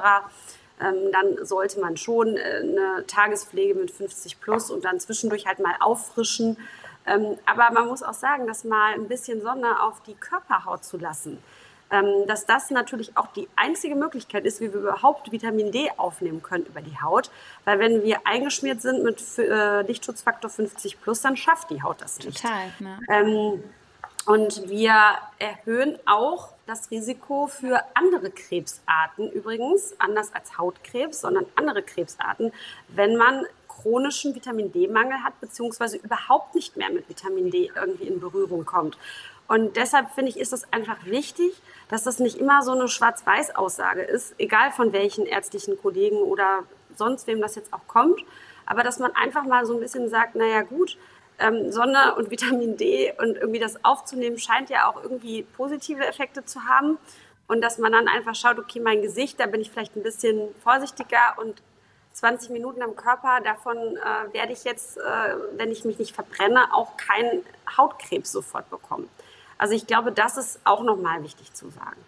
dann sollte man schon eine Tagespflege mit 50 plus und dann zwischendurch halt mal auffrischen. Aber man muss auch sagen, dass mal ein bisschen Sonne auf die Körperhaut zu lassen, dass das natürlich auch die einzige Möglichkeit ist, wie wir überhaupt Vitamin D aufnehmen können über die Haut. Weil wenn wir eingeschmiert sind mit Lichtschutzfaktor 50 plus, dann schafft die Haut das nicht. Total, ne? Und wir erhöhen auch das Risiko für andere Krebsarten übrigens, anders als Hautkrebs, sondern andere Krebsarten, wenn man chronischen Vitamin D-Mangel hat, beziehungsweise überhaupt nicht mehr mit Vitamin D irgendwie in Berührung kommt. Und deshalb finde ich, ist es einfach wichtig, dass das nicht immer so eine Schwarz-Weiß-Aussage ist, egal von welchen ärztlichen Kollegen oder sonst wem das jetzt auch kommt, aber dass man einfach mal so ein bisschen sagt, naja gut, Sonne und Vitamin D und irgendwie das aufzunehmen, scheint ja auch irgendwie positive Effekte zu haben. Und dass man dann einfach schaut, okay, mein Gesicht, da bin ich vielleicht ein bisschen vorsichtiger und 20 Minuten am Körper, davon werde ich jetzt, wenn ich mich nicht verbrenne, auch keinen Hautkrebs sofort bekommen. Also ich glaube, das ist auch nochmal wichtig zu sagen.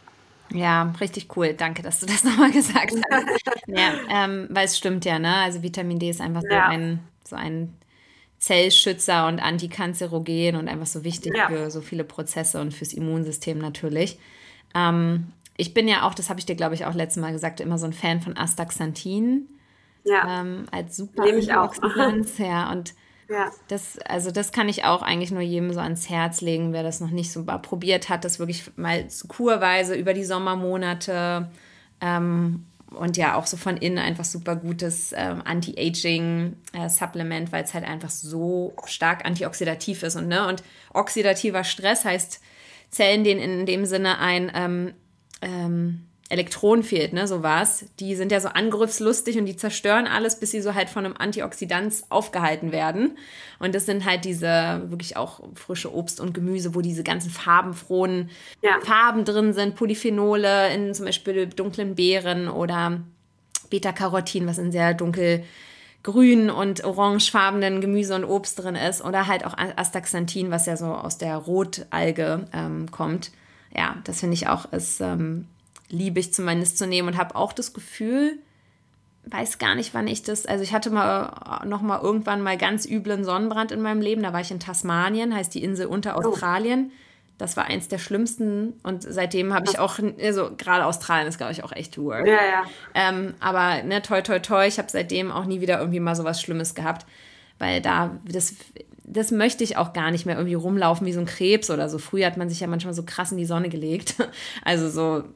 Ja, richtig cool. Danke, dass du das nochmal gesagt hast. Ja, weil es stimmt ja, ne? Also Vitamin D ist einfach so ein Zellschützer und Antikanzerogen und einfach so wichtig für so viele Prozesse und fürs Immunsystem natürlich. Ich bin ja auch, das habe ich dir, glaube ich, auch letztes Mal gesagt, immer so ein Fan von Astaxanthin. Als super Antioxidant. Ja, und das kann ich auch eigentlich nur jedem so ans Herz legen, wer das noch nicht so probiert hat, das wirklich mal kurweise über die Sommermonate und ja auch so von innen einfach super gutes Anti-Aging-Supplement, weil es halt einfach so stark antioxidativ ist. Und oxidativer Stress heißt Zellen, denen in dem Sinne ein Elektron fehlt, ne, sowas, die sind ja so angriffslustig und die zerstören alles, bis sie so halt von einem Antioxidant aufgehalten werden. Und das sind halt diese wirklich auch frische Obst und Gemüse, wo diese ganzen farbenfrohen Farben drin sind, Polyphenole in zum Beispiel dunklen Beeren oder Beta-Carotin, was in sehr dunkelgrün und orangefarbenen Gemüse und Obst drin ist. Oder halt auch Astaxanthin, was ja so aus der Rotalge kommt. Ja, das finde ich auch, ist liebe ich zumindest zu nehmen und habe auch das Gefühl, weiß gar nicht, wann ich das, also ich hatte mal irgendwann mal ganz üblen Sonnenbrand in meinem Leben, da war ich in Tasmanien, heißt die Insel unter Australien. Das war eins der schlimmsten und seitdem habe ich auch, also gerade Australien ist, glaube ich, auch echt work. Ja. Aber ne, toi, toi, toi, ich habe seitdem auch nie wieder irgendwie mal sowas Schlimmes gehabt, weil das möchte ich auch gar nicht mehr irgendwie rumlaufen wie so ein Krebs oder so. Früher hat man sich ja manchmal so krass in die Sonne gelegt, also so,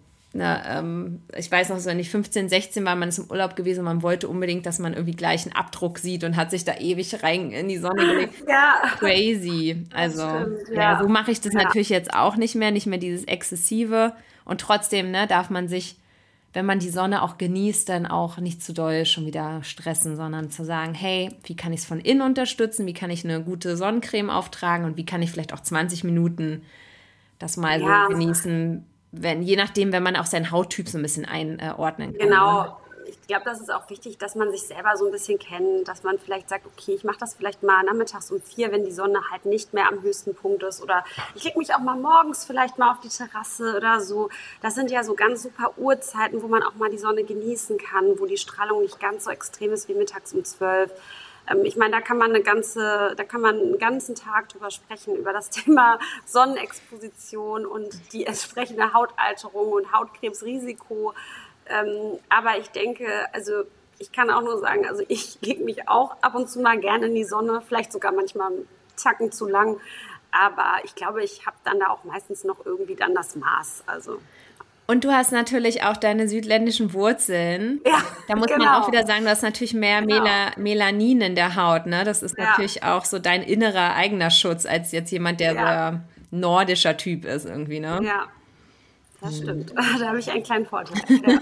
ich weiß noch, so wenn ich 15, 16 war, man ist im Urlaub gewesen und man wollte unbedingt, dass man irgendwie gleich einen Abdruck sieht und hat sich da ewig rein in die Sonne gelegt. Ja. Crazy. Also, stimmt, ja, so mache ich das natürlich jetzt auch nicht mehr dieses Exzessive. Und trotzdem, ne, darf man sich, wenn man die Sonne auch genießt, dann auch nicht zu doll schon wieder stressen, sondern zu sagen, hey, wie kann ich es von innen unterstützen? Wie kann ich eine gute Sonnencreme auftragen? Und wie kann ich vielleicht auch 20 Minuten das mal so genießen? Je nachdem, wenn man auch seinen Hauttyp so ein bisschen einordnen kann. Genau. Ich glaube, das ist auch wichtig, dass man sich selber so ein bisschen kennt, dass man vielleicht sagt, okay, ich mache das vielleicht mal nachmittags um 4, wenn die Sonne halt nicht mehr am höchsten Punkt ist, oder ich lege mich auch mal morgens vielleicht mal auf die Terrasse oder so. Das sind ja so ganz super Uhrzeiten, wo man auch mal die Sonne genießen kann, wo die Strahlung nicht ganz so extrem ist wie mittags um 12. Ich meine, da kann man einen ganzen Tag drüber sprechen, über das Thema Sonnenexposition und die entsprechende Hautalterung und Hautkrebsrisiko. Aber ich denke, also ich kann auch nur sagen, also ich lege mich auch ab und zu mal gerne in die Sonne, vielleicht sogar manchmal einen Zacken zu lang. Aber ich glaube, ich habe dann da auch meistens noch irgendwie dann das Maß. Also. Und du hast natürlich auch deine südländischen Wurzeln. Ja, da muss man auch wieder sagen, du hast natürlich mehr Melanin in der Haut. Ne? Das ist natürlich auch so dein innerer eigener Schutz, als jetzt jemand, der so ein nordischer Typ ist irgendwie. Ne? Ja, das stimmt. Da habe ich einen kleinen Vorteil.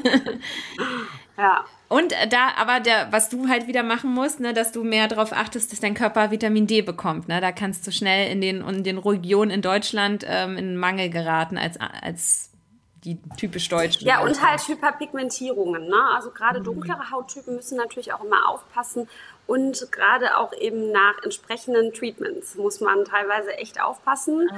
Ja. Und was du halt wieder machen musst, ne, dass du mehr darauf achtest, dass dein Körper Vitamin D bekommt. Ne? Da kannst du schnell in den Regionen in Deutschland in Mangel geraten als die typisch Deutschen. Ja, und halt Hyperpigmentierungen. Ne? Also gerade dunklere Hauttypen müssen natürlich auch immer aufpassen. Und gerade auch eben nach entsprechenden Treatments muss man teilweise echt aufpassen.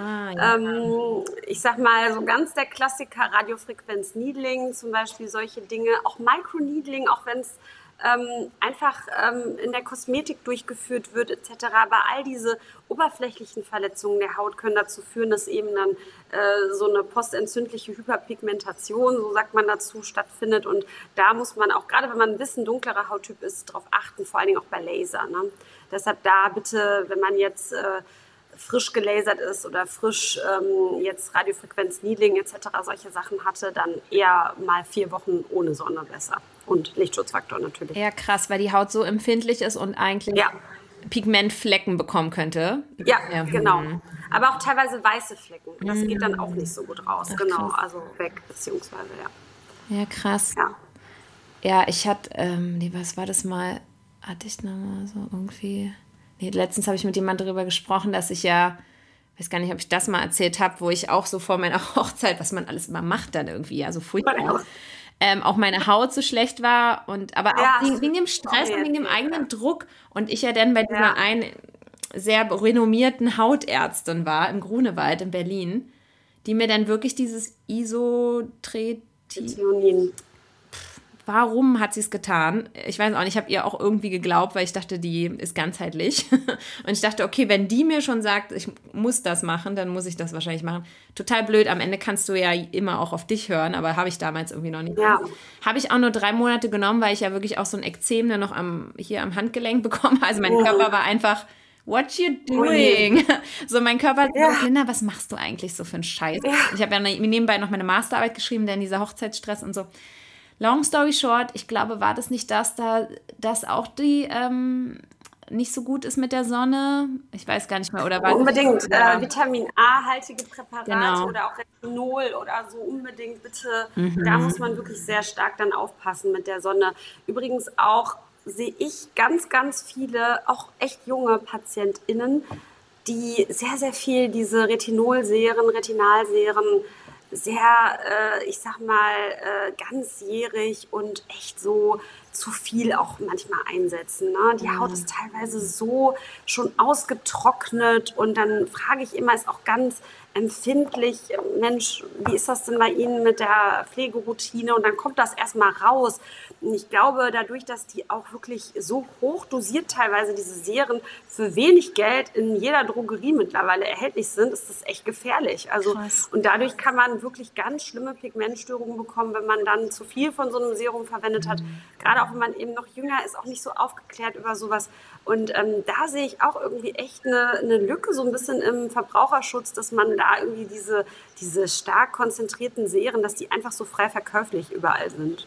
Ich sag mal, so ganz der Klassiker, Radiofrequenz-Needling zum Beispiel, solche Dinge. Auch Microneedling, auch wenn es einfach in der Kosmetik durchgeführt wird etc. Aber all diese oberflächlichen Verletzungen der Haut können dazu führen, dass eben dann so eine postentzündliche Hyperpigmentation, so sagt man dazu, stattfindet. Und da muss man auch, gerade wenn man ein bisschen dunklerer Hauttyp ist, darauf achten, vor allen Dingen auch bei Laser. Ne? Deshalb da bitte, wenn man jetzt frisch gelasert ist oder frisch jetzt Radiofrequenz-Needling etc. solche Sachen hatte, dann eher mal 4 Wochen ohne Sonne besser. Und Lichtschutzfaktor natürlich. Ja, krass, weil die Haut so empfindlich ist und eigentlich Pigmentflecken bekommen könnte. Ja, genau. Aber auch teilweise weiße Flecken. Das geht dann auch nicht so gut raus. Ach, genau, krass. Also weg, beziehungsweise, Ja, krass. Ja, ich hatte, was war das mal? Hatte ich nochmal so irgendwie... Nee, letztens habe ich mit jemandem darüber gesprochen, dass ich weiß gar nicht, ob ich das mal erzählt habe, wo ich auch so vor meiner Hochzeit, was man alles immer macht dann irgendwie, also furchtbar. Auch meine Haut so schlecht war aber auch wegen dem Stress und wegen dem eigenen Druck und ich ja dann bei dieser einen sehr renommierten Hautärztin war im Grunewald in Berlin, die mir dann wirklich dieses Isotretinoin. Warum hat sie es getan? Ich weiß auch nicht, ich habe ihr auch irgendwie geglaubt, weil ich dachte, die ist ganzheitlich. Und ich dachte, okay, wenn die mir schon sagt, ich muss das machen, dann muss ich das wahrscheinlich machen. Total blöd, am Ende kannst du ja immer auch auf dich hören, aber habe ich damals irgendwie noch nicht. Ja. Habe ich auch nur 3 Monate genommen, weil ich ja wirklich auch so ein Ekzem dann noch hier am Handgelenk bekommen. Also mein Körper war einfach... What you doing? So, mein Körper hat gesagt, Linda, was machst du eigentlich so für einen Scheiß? Ja. Ich habe ja nebenbei noch meine Masterarbeit geschrieben, denn dieser Hochzeitsstress und so. Long story short, ich glaube, war das nicht dass auch die nicht so gut ist mit der Sonne? Ich weiß gar nicht mehr. Oder war Unbedingt ja, Vitamin A-haltige Präparate genau. oder auch Retinol oder so unbedingt bitte. Da muss man Mhm. wirklich sehr stark dann aufpassen mit der Sonne. Übrigens auch sehe ich ganz, ganz viele, auch echt junge PatientInnen, die sehr, sehr viel diese Retinolserien, Retinalserien sehr, ich sag mal, ganzjährig und echt so zu viel auch manchmal einsetzen. Ne? Die Haut Ja. ist teilweise so schon ausgetrocknet und dann frage ich immer, ist auch ganz empfindlich, Mensch, wie ist das denn bei Ihnen mit der Pflegeroutine? Und dann kommt das erstmal raus. Und ich glaube, dadurch, dass die auch wirklich so hoch dosiert teilweise diese Serien für wenig Geld in jeder Drogerie mittlerweile erhältlich sind, ist das echt gefährlich. Also, Krass. und dadurch kann man wirklich ganz schlimme Pigmentstörungen bekommen, wenn man dann zu viel von so einem Serum verwendet hat. Gerade auch wenn man eben noch jünger ist, auch nicht so aufgeklärt über sowas. Und da sehe ich auch irgendwie echt eine Lücke so ein bisschen im Verbraucherschutz, dass man da irgendwie diese stark konzentrierten Serien, dass die einfach so frei verkäuflich überall sind.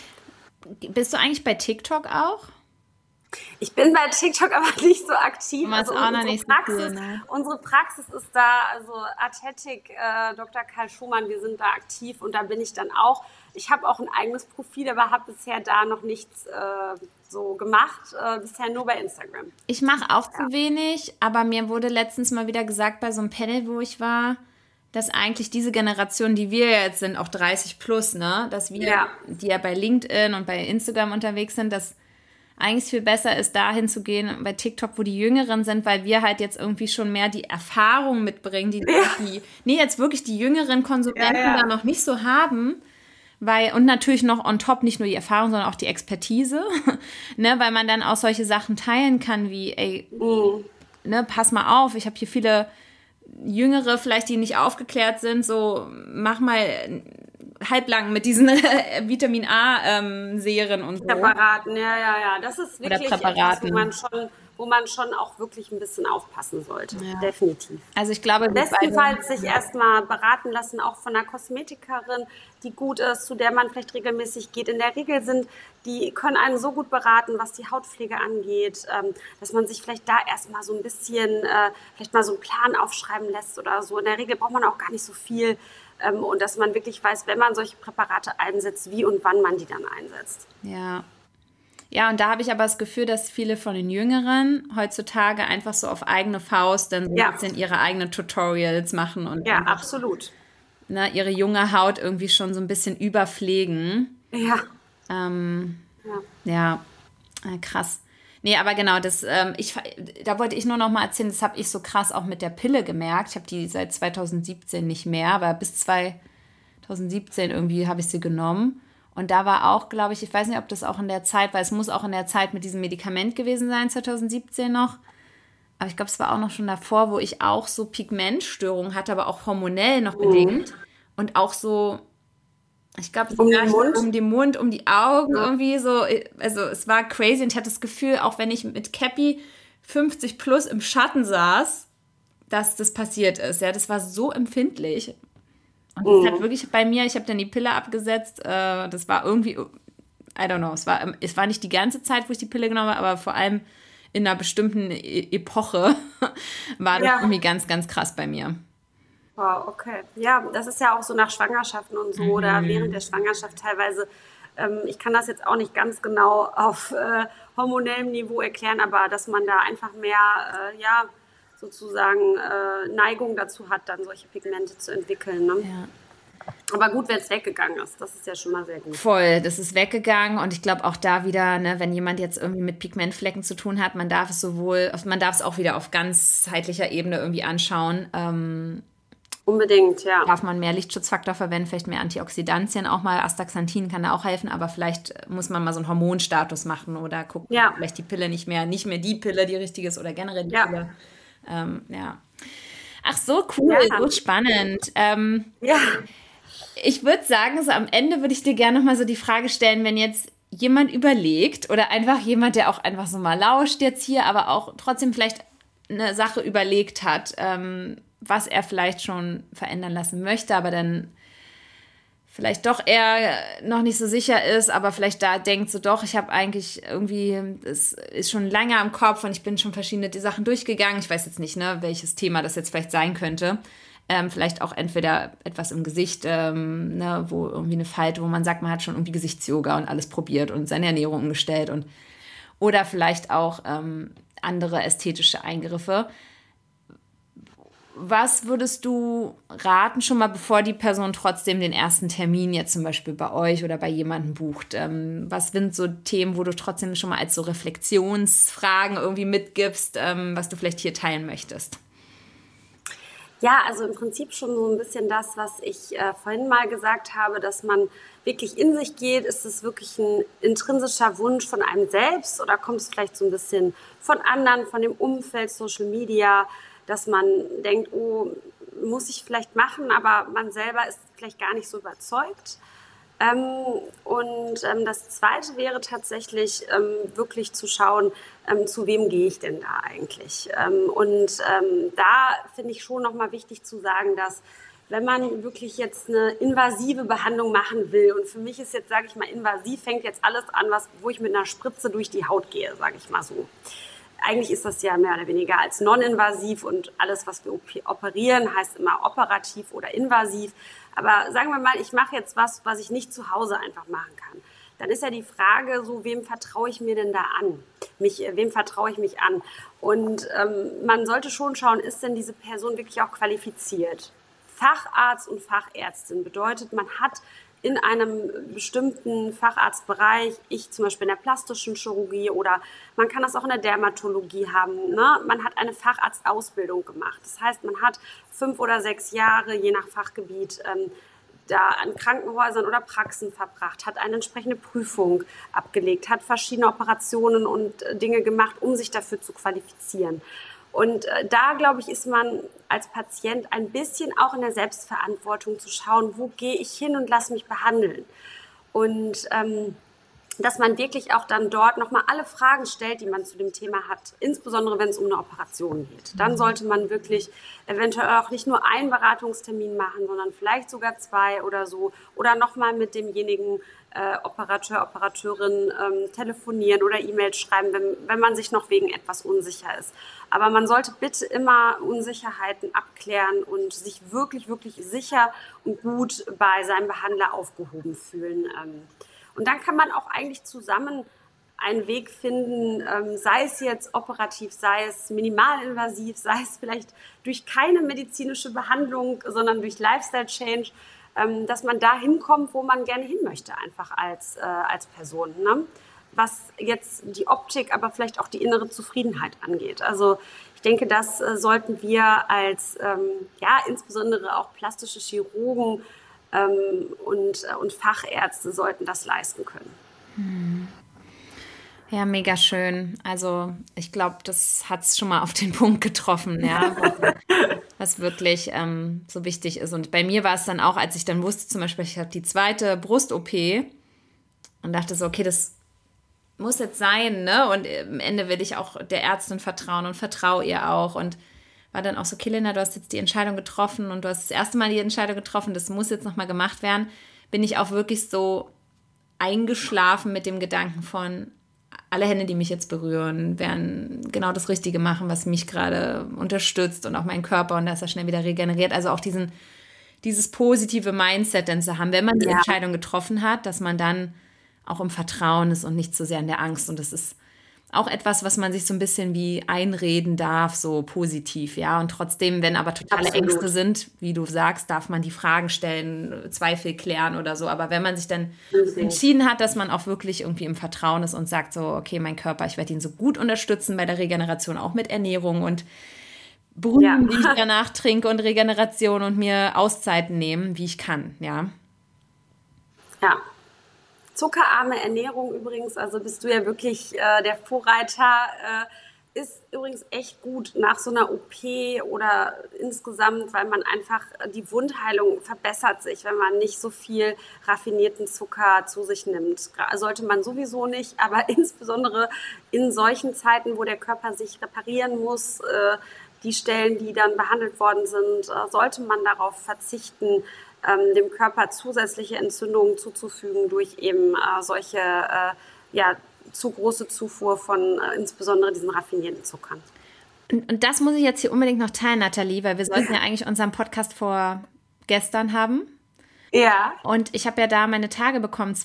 Bist du eigentlich bei TikTok auch? Ich bin bei TikTok aber nicht so aktiv. Du machst Also auch noch nicht so viel, ne? unsere Praxis ist da, also Athletic, Dr. Karl Schumann, wir sind da aktiv und da bin ich dann auch. Ich habe auch ein eigenes Profil, aber habe bisher da noch nichts so gemacht. Bisher nur bei Instagram. Ich mache auch Ja. zu wenig, aber mir wurde letztens mal wieder gesagt bei so einem Panel, wo ich war, dass eigentlich diese Generation, die wir jetzt sind, auch 30 plus, ne, dass wir, Ja. die ja bei LinkedIn und bei Instagram unterwegs sind, dass eigentlich viel besser ist, dahin zu gehen bei TikTok, wo die Jüngeren sind, weil wir halt jetzt irgendwie schon mehr die Erfahrung mitbringen, nee, jetzt wirklich die jüngeren Konsumenten Ja, da ja. noch nicht so haben. Und natürlich noch on top nicht nur die Erfahrung, sondern auch die Expertise, ne, weil man dann auch solche Sachen teilen kann, wie, ey, ne, pass mal auf, ich habe hier viele Jüngere, vielleicht die nicht aufgeklärt sind, so mach mal halblang mit diesen Vitamin A-Serien und so. Präparaten, ja, ja, ja. Das ist Oder wirklich etwas, Präparaten. wo man schon auch wirklich ein bisschen aufpassen sollte. Ja. Definitiv. Also ich glaube, wir beide. Bestenfalls sich erstmal beraten lassen, auch von einer Kosmetikerin, die gut ist, zu der man vielleicht regelmäßig geht. In der Regel die können einen so gut beraten, was die Hautpflege angeht, dass man sich vielleicht da erstmal so ein bisschen, vielleicht mal so einen Plan aufschreiben lässt oder so. In der Regel braucht man auch gar nicht so viel. Und dass man wirklich weiß, wenn man solche Präparate einsetzt, wie und wann man die dann einsetzt. Ja. Ja, und da habe ich aber das Gefühl, dass viele von den Jüngeren heutzutage einfach so auf eigene Faust dann so ein Ja. bisschen ihre eigenen Tutorials machen und Ja, einfach, absolut. ne, ihre junge Haut irgendwie schon so ein bisschen überpflegen. Ja, Ähm, ja. ja, krass. Nee, aber genau, da wollte ich nur noch mal erzählen, das habe ich so krass auch mit der Pille gemerkt. Ich habe die seit 2017 nicht mehr, aber bis 2017 irgendwie habe ich sie genommen. Und da war auch, glaube ich weiß nicht, ob das auch in der Zeit, weil es muss auch in der Zeit mit diesem Medikament gewesen sein, 2017 noch. Aber ich glaube, es war auch noch schon davor, wo ich auch so Pigmentstörungen hatte, aber auch hormonell noch bedingt. Und auch so, ich glaube, Um den Mund? um den Mund, um die Augen irgendwie so. Also es war crazy und ich hatte das Gefühl, auch wenn ich mit Cappy 50 plus im Schatten saß, dass das passiert ist. Ja, das war so empfindlich. Und das hat wirklich bei mir, ich habe dann die Pille abgesetzt, das war irgendwie, I don't know, es war nicht die ganze Zeit, wo ich die Pille genommen habe, aber vor allem in einer bestimmten Epoche war das Ja. irgendwie ganz, ganz krass bei mir. Wow, okay. Ja, das ist ja auch so nach Schwangerschaften und so oder während der Schwangerschaft teilweise. Ich kann das jetzt auch nicht ganz genau auf hormonellem Niveau erklären, aber dass man da einfach mehr, ja, sozusagen Neigung dazu hat, dann solche Pigmente zu entwickeln. Ne? Ja. Aber gut, wenn es weggegangen ist, das ist ja schon mal sehr gut. Voll, das ist weggegangen und ich glaube auch da wieder, ne, wenn jemand jetzt irgendwie mit Pigmentflecken zu tun hat, man darf es auch wieder auf ganzheitlicher Ebene irgendwie anschauen. Unbedingt, ja. Darf man mehr Lichtschutzfaktor verwenden, vielleicht mehr Antioxidantien auch mal. Astaxanthin kann da auch helfen, aber vielleicht muss man mal so einen Hormonstatus machen oder gucken, Ja. vielleicht die Pille nicht mehr die Pille, die richtig ist oder generell die Ja. Pille. Ja. Ach so, cool, Ja. so spannend. Ja, Ich würde sagen, so am Ende würde ich dir gerne noch mal so die Frage stellen, wenn jetzt jemand überlegt oder einfach jemand, der auch einfach so mal lauscht jetzt hier, aber auch trotzdem vielleicht eine Sache überlegt hat, was er vielleicht schon verändern lassen möchte, aber dann vielleicht doch eher noch nicht so sicher ist, aber vielleicht da denkt so, doch, ich habe eigentlich irgendwie, es ist schon lange am Kopf und ich bin schon verschiedene Sachen durchgegangen. Ich weiß jetzt nicht, ne, welches Thema das jetzt vielleicht sein könnte. Vielleicht auch entweder etwas im Gesicht, ne, wo irgendwie eine Falte, wo man sagt, man hat schon irgendwie Gesichtsyoga und alles probiert und seine Ernährung umgestellt und oder vielleicht auch andere ästhetische Eingriffe. Was würdest du raten, schon mal bevor die Person trotzdem den ersten Termin jetzt zum Beispiel bei euch oder bei jemandem bucht? Was sind so Themen, wo du trotzdem schon mal als so Reflexionsfragen irgendwie mitgibst, was du vielleicht hier teilen möchtest? Ja, also im Prinzip schon so ein bisschen das, was ich vorhin mal gesagt habe, dass man wirklich in sich geht. Ist es wirklich ein intrinsischer Wunsch von einem selbst oder kommt es vielleicht so ein bisschen von anderen, von dem Umfeld, Social Media, dass man denkt, oh, muss ich vielleicht machen, aber man selber ist vielleicht gar nicht so überzeugt. Das Zweite wäre tatsächlich wirklich zu schauen, zu wem gehe ich denn da eigentlich? Da finde ich schon nochmal wichtig zu sagen, dass wenn man wirklich jetzt eine invasive Behandlung machen will, und für mich ist jetzt, sage ich mal, invasiv fängt jetzt alles an, wo ich mit einer Spritze durch die Haut gehe, sage ich mal so. Eigentlich ist das ja mehr oder weniger als non-invasiv und alles, was wir operieren, heißt immer operativ oder invasiv. Aber sagen wir mal, ich mache jetzt was ich nicht zu Hause einfach machen kann. Dann ist ja die Frage, so wem vertraue ich mir denn da an? Wem vertraue ich mich an? Man sollte schon schauen, ist denn diese Person wirklich auch qualifiziert? Facharzt und Fachärztin bedeutet, man hat in einem bestimmten Facharztbereich, ich zum Beispiel in der plastischen Chirurgie oder man kann das auch in der Dermatologie haben, ne? Man hat eine Facharztausbildung gemacht. Das heißt, man hat 5 oder 6 Jahre, je nach Fachgebiet, da an Krankenhäusern oder Praxen verbracht, hat eine entsprechende Prüfung abgelegt, hat verschiedene Operationen und Dinge gemacht, um sich dafür zu qualifizieren. Da, glaube ich, ist man als Patient ein bisschen auch in der Selbstverantwortung zu schauen, wo gehe ich hin und lasse mich behandeln. Und dass man wirklich auch dann dort nochmal alle Fragen stellt, die man zu dem Thema hat, insbesondere wenn es um eine Operation geht. Dann sollte man wirklich eventuell auch nicht nur einen Beratungstermin machen, sondern vielleicht sogar 2 oder so oder nochmal mit demjenigen Operateur, Operateurin telefonieren oder E-Mails schreiben, wenn man sich noch wegen etwas unsicher ist. Aber man sollte bitte immer Unsicherheiten abklären und sich wirklich, wirklich sicher und gut bei seinem Behandler aufgehoben fühlen. Und dann kann man auch eigentlich zusammen einen Weg finden, sei es jetzt operativ, sei es minimalinvasiv, sei es vielleicht durch keine medizinische Behandlung, sondern durch Lifestyle-Change, dass man da hinkommt, wo man gerne hin möchte, einfach als Person. Ne? Was jetzt die Optik, aber vielleicht auch die innere Zufriedenheit angeht. Also ich denke, das sollten wir als, insbesondere auch plastische Chirurgen und Fachärzte sollten das leisten können. Ja, mega schön. Also ich glaube, das hat es schon mal auf den Punkt getroffen, ja, was wirklich so wichtig ist. Und bei mir war es dann auch, als ich dann wusste, zum Beispiel, ich habe die zweite Brust-OP und dachte so, okay, das muss jetzt sein, ne? Und am Ende will ich auch der Ärztin vertrauen und vertraue ihr auch. Und war dann auch so, okay, Linda, du hast jetzt die Entscheidung getroffen und du hast das erste Mal die Entscheidung getroffen, das muss jetzt nochmal gemacht werden. Bin ich auch wirklich so eingeschlafen mit dem Gedanken von, alle Hände, die mich jetzt berühren, werden genau das Richtige machen, was mich gerade unterstützt und auch meinen Körper und dass er schnell wieder regeneriert. Also auch dieses positive Mindset dann zu haben, wenn man die Entscheidung getroffen hat, dass man dann auch im Vertrauen ist und nicht so sehr in der Angst. Und das ist auch etwas, was man sich so ein bisschen wie einreden darf, so positiv, ja. Und trotzdem, wenn aber totale Ängste sind, wie du sagst, darf man die Fragen stellen, Zweifel klären oder so. Aber wenn man sich dann entschieden hat, dass man auch wirklich irgendwie im Vertrauen ist und sagt so, okay, mein Körper, ich werde ihn so gut unterstützen bei der Regeneration, auch mit Ernährung und Brühen, die ich danach trinke und Regeneration und mir Auszeiten nehmen, wie ich kann, ja. Ja. Zuckerarme Ernährung übrigens, also bist du ja wirklich der Vorreiter, ist übrigens echt gut nach so einer OP oder insgesamt, weil man einfach die Wundheilung verbessert sich, wenn man nicht so viel raffinierten Zucker zu sich nimmt. Sollte man sowieso nicht, aber insbesondere in solchen Zeiten, wo der Körper sich reparieren muss, die Stellen, die dann behandelt worden sind, sollte man darauf verzichten, dem Körper zusätzliche Entzündungen zuzufügen durch eben solche zu große Zufuhr von insbesondere diesen raffinierten Zuckern. Und das muss ich jetzt hier unbedingt noch teilen, Nathalie, weil wir sollten ja eigentlich unseren Podcast vorgestern haben. Ja. Und ich habe ja da meine Tage bekommen,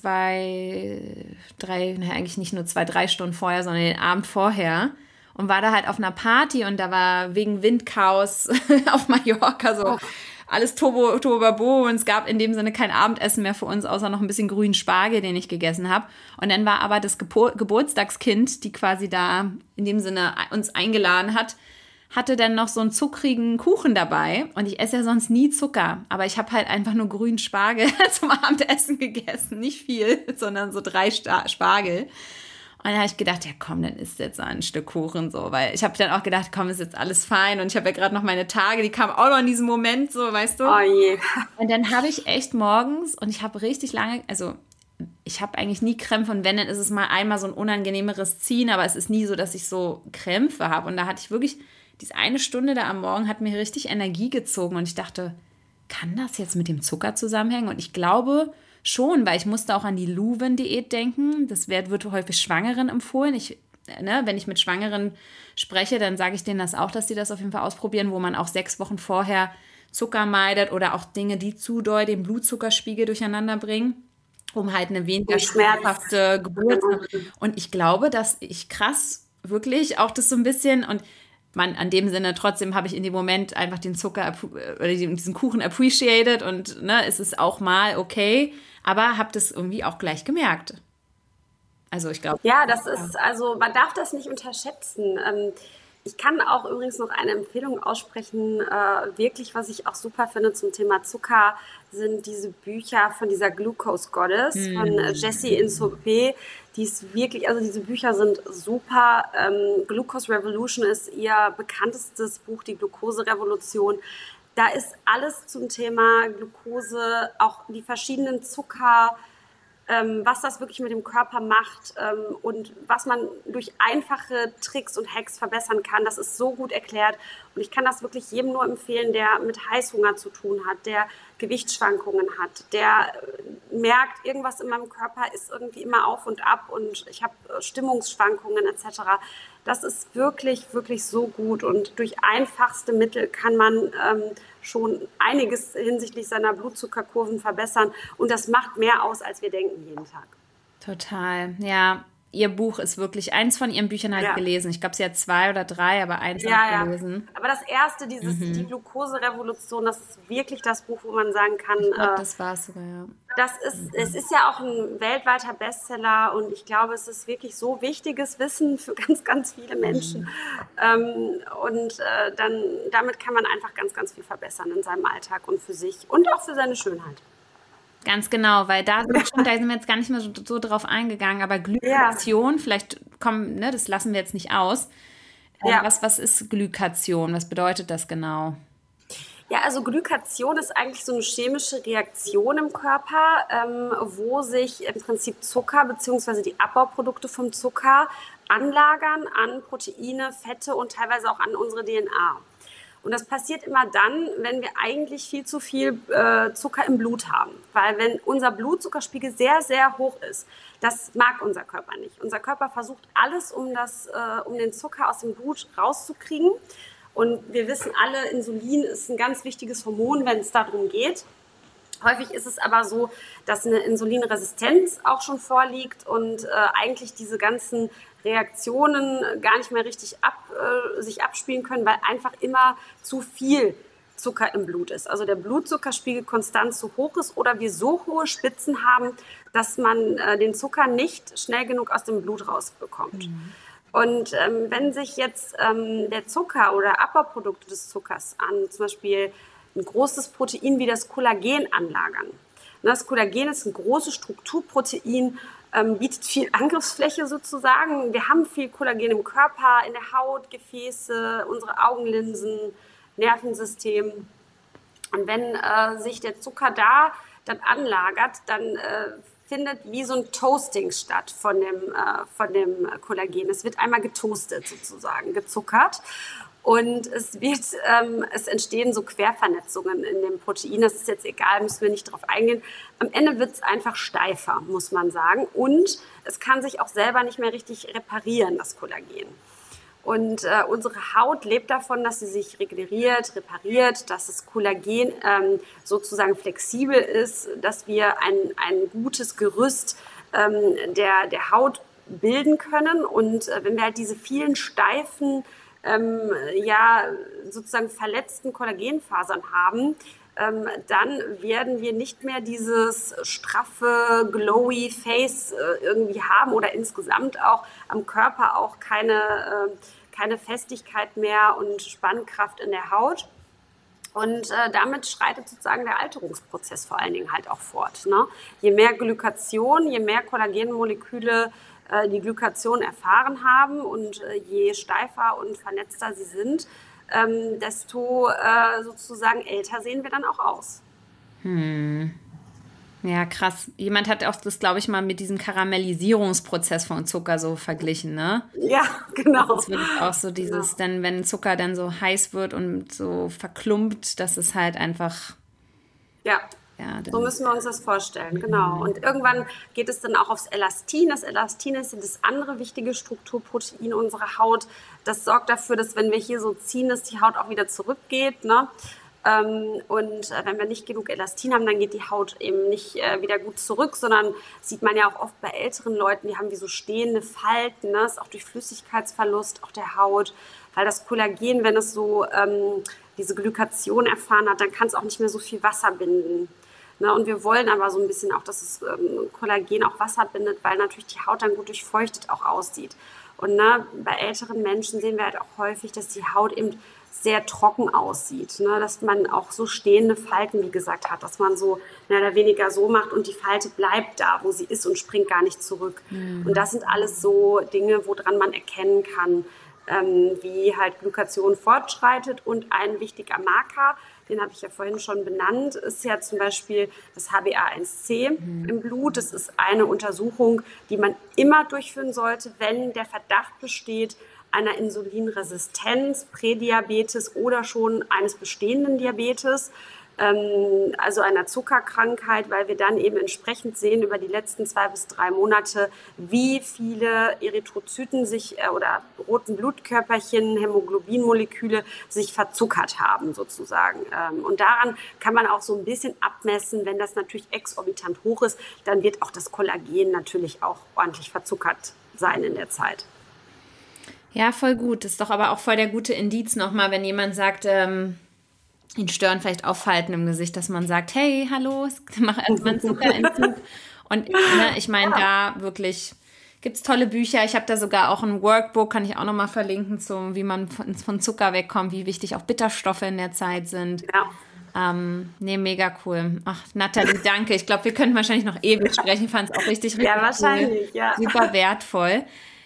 eigentlich nicht nur 2, 3 Stunden vorher, sondern den Abend vorher. Und war da halt auf einer Party und da war wegen Windchaos auf Mallorca so alles Tobabo und es gab in dem Sinne kein Abendessen mehr für uns, außer noch ein bisschen grünen Spargel, den ich gegessen habe. Und dann war aber das Geburtstagskind, die quasi da in dem Sinne uns eingeladen hat, hatte dann noch so einen zuckrigen Kuchen dabei. Und ich esse ja sonst nie Zucker. Aber ich habe halt einfach nur grünen Spargel zum Abendessen gegessen. Nicht viel, sondern so 3 Spargel. Und dann habe ich gedacht, ja komm, dann isst jetzt ein Stück Kuchen so. Weil ich habe dann auch gedacht, komm, ist jetzt alles fein. Und ich habe ja gerade noch meine Tage, die kamen auch noch in diesem Moment so, weißt du. Oh je. Und dann habe ich echt morgens, und ich habe richtig lange, also ich habe eigentlich nie Krämpfe und wenn, dann ist es mal einmal so ein unangenehmeres Ziehen, aber es ist nie so, dass ich so Krämpfe habe. Und da hatte ich wirklich, diese 1 Stunde da am Morgen hat mir richtig Energie gezogen und ich dachte, kann das jetzt mit dem Zucker zusammenhängen? Und ich glaube schon, weil ich musste auch an die Luven-Diät denken. Das wird häufig Schwangeren empfohlen. Wenn ich mit Schwangeren spreche, dann sage ich denen das auch, dass sie das auf jeden Fall ausprobieren, wo man auch 6 Wochen vorher Zucker meidet oder auch Dinge, die zu doll den Blutzuckerspiegel durcheinander bringen, um halt eine weniger schmerzhafte Geburt zu haben. Und ich glaube, dass ich krass wirklich auch das so ein bisschen und an dem Sinne trotzdem habe ich in dem Moment einfach den Zucker oder diesen Kuchen appreciated und es ist auch mal okay, aber habe das irgendwie auch gleich gemerkt. Also ich glaube. Ja, das ist, also man darf das nicht unterschätzen. Ich kann auch übrigens noch eine Empfehlung aussprechen, wirklich, was ich auch super finde zum Thema Zucker, sind diese Bücher von dieser Glucose Goddess von Jessie Insopé. Die ist wirklich, also diese Bücher sind super. Glucose Revolution ist ihr bekanntestes Buch, die Glucose-Revolution. Da ist alles zum Thema Glucose, auch die verschiedenen Zucker, was das wirklich mit dem Körper macht und was man durch einfache Tricks und Hacks verbessern kann. Das ist so gut erklärt und ich kann das wirklich jedem nur empfehlen, der mit Heißhunger zu tun hat, der Gewichtsschwankungen hat, der merkt, irgendwas in meinem Körper ist irgendwie immer auf und ab und ich habe Stimmungsschwankungen etc. Das ist wirklich, wirklich so gut und durch einfachste Mittel kann man schon einiges hinsichtlich seiner Blutzuckerkurven verbessern und das macht mehr aus, als wir denken jeden Tag. Total, ja. Ihr Buch ist wirklich, eins von ihren Büchern habe ich gelesen. Ich glaube, sie hat 2 oder 3, aber eins habe ich gelesen. Aber das erste, die Glucose-Revolution, das ist wirklich das Buch, wo man sagen kann, ich glaub, das war es sogar, ja. Es ist ja auch ein weltweiter Bestseller und ich glaube, es ist wirklich so wichtiges Wissen für ganz, ganz viele Menschen. Damit kann man einfach ganz, ganz viel verbessern in seinem Alltag und für sich und auch für seine Schönheit. Ganz genau, weil da sind wir jetzt gar nicht mehr so drauf eingegangen, aber Glykation, vielleicht das lassen wir jetzt nicht aus. Was ist Glykation? Was bedeutet das genau? Ja, also Glykation ist eigentlich so eine chemische Reaktion im Körper, wo sich im Prinzip Zucker bzw. die Abbauprodukte vom Zucker anlagern an Proteine, Fette und teilweise auch an unsere DNA. Und das passiert immer dann, wenn wir eigentlich viel zu viel Zucker im Blut haben. Weil wenn unser Blutzuckerspiegel sehr, sehr hoch ist, das mag unser Körper nicht. Unser Körper versucht alles, um den Zucker aus dem Blut rauszukriegen. Und wir wissen alle, Insulin ist ein ganz wichtiges Hormon, wenn es darum geht. Häufig ist es aber so, dass eine Insulinresistenz auch schon vorliegt und eigentlich diese ganzen Reaktionen gar nicht mehr richtig sich abspielen können, weil einfach immer zu viel Zucker im Blut ist. Also der Blutzuckerspiegel konstant zu hoch ist oder wir so hohe Spitzen haben, dass man den Zucker nicht schnell genug aus dem Blut rausbekommt. Und wenn sich jetzt der Zucker oder Abbauprodukte des Zuckers an zum Beispiel ein großes Protein wie das Kollagen anlagern. Das Kollagen ist ein großes Strukturprotein, bietet viel Angriffsfläche sozusagen. Wir haben viel Kollagen im Körper, in der Haut, Gefäße, unsere Augenlinsen, Nervensystem. Und wenn sich der Zucker da dann anlagert, dann findet wie so ein Toasting statt von dem Kollagen. Es wird einmal getoastet sozusagen, gezuckert. Und es entstehen so Quervernetzungen in dem Protein. Das ist jetzt egal, müssen wir nicht drauf eingehen. Am Ende wird es einfach steifer, muss man sagen. Und es kann sich auch selber nicht mehr richtig reparieren, das Kollagen. Und unsere Haut lebt davon, dass sie sich regeneriert, repariert, dass das Kollagen sozusagen flexibel ist, dass wir ein gutes Gerüst der Haut bilden können. Und wenn wir halt diese vielen steifen, sozusagen verletzten Kollagenfasern haben, dann werden wir nicht mehr dieses straffe, glowy Face irgendwie haben oder insgesamt auch am Körper auch keine Festigkeit mehr und Spannkraft in der Haut. Und damit schreitet sozusagen der Alterungsprozess vor allen Dingen halt auch fort. Ne? Je mehr Glycation, je mehr Kollagenmoleküle die Glykation erfahren haben und je steifer und vernetzter sie sind, desto sozusagen älter sehen wir dann auch aus. Ja, krass. Jemand hat auch das, glaube ich, mal mit diesem Karamellisierungsprozess von Zucker so verglichen, ne? Ja, genau. Das wird auch so dieses, dann, wenn Zucker dann so heiß wird und so verklumpt, dass es halt einfach... Ja, so müssen wir uns das vorstellen, genau. Und irgendwann geht es dann auch aufs Elastin. Das Elastin ist das andere wichtige Strukturprotein unserer Haut. Das sorgt dafür, dass wenn wir hier so ziehen, dass die Haut auch wieder zurückgeht, ne? Und wenn wir nicht genug Elastin haben, dann geht die Haut eben nicht wieder gut zurück, sondern sieht man ja auch oft bei älteren Leuten, die haben wie so stehende Falten, ne? Das ist auch durch Flüssigkeitsverlust auch der Haut, weil das Kollagen, wenn es so diese Glykation erfahren hat, dann kann es auch nicht mehr so viel Wasser binden. Ne, und wir wollen aber so ein bisschen auch, dass das Kollagen auch Wasser bindet, weil natürlich die Haut dann gut durchfeuchtet auch aussieht. Und bei älteren Menschen sehen wir halt auch häufig, dass die Haut eben sehr trocken aussieht. Ne, dass man auch so stehende Falten, wie gesagt, hat, dass man so mehr oder weniger so macht und die Falte bleibt da, wo sie ist und springt gar nicht zurück. Und das sind alles so Dinge, woran man erkennen kann, wie halt Glykation fortschreitet. Und ein wichtiger Marker, den habe ich ja vorhin schon benannt, ist ja zum Beispiel das HbA1c im Blut. Das ist eine Untersuchung, die man immer durchführen sollte, wenn der Verdacht besteht einer Insulinresistenz, Prädiabetes oder schon eines bestehenden Diabetes, also einer Zuckerkrankheit, weil wir dann eben entsprechend sehen über die letzten 2 bis 3 Monate, wie viele Erythrozyten sich oder roten Blutkörperchen, Hämoglobinmoleküle sich verzuckert haben sozusagen. Und daran kann man auch so ein bisschen abmessen, wenn das natürlich exorbitant hoch ist, dann wird auch das Kollagen natürlich auch ordentlich verzuckert sein in der Zeit. Ja, voll gut. Das ist doch aber auch voll der gute Indiz nochmal, wenn jemand sagt, ihn stören vielleicht auch Falten im Gesicht, dass man sagt, hey, hallo, mach erstmal einen Zuckerentzug. Und ich meine, da wirklich gibt es tolle Bücher. Ich habe da sogar auch ein Workbook, kann ich auch nochmal verlinken, wie man von Zucker wegkommt, wie wichtig auch Bitterstoffe in der Zeit sind. Ja. Mega cool. Ach, Nathalie, danke. Ich glaube, wir könnten wahrscheinlich noch ewig sprechen. Ich fand es auch richtig ja, wahrscheinlich, cool. Ja. Super wertvoll.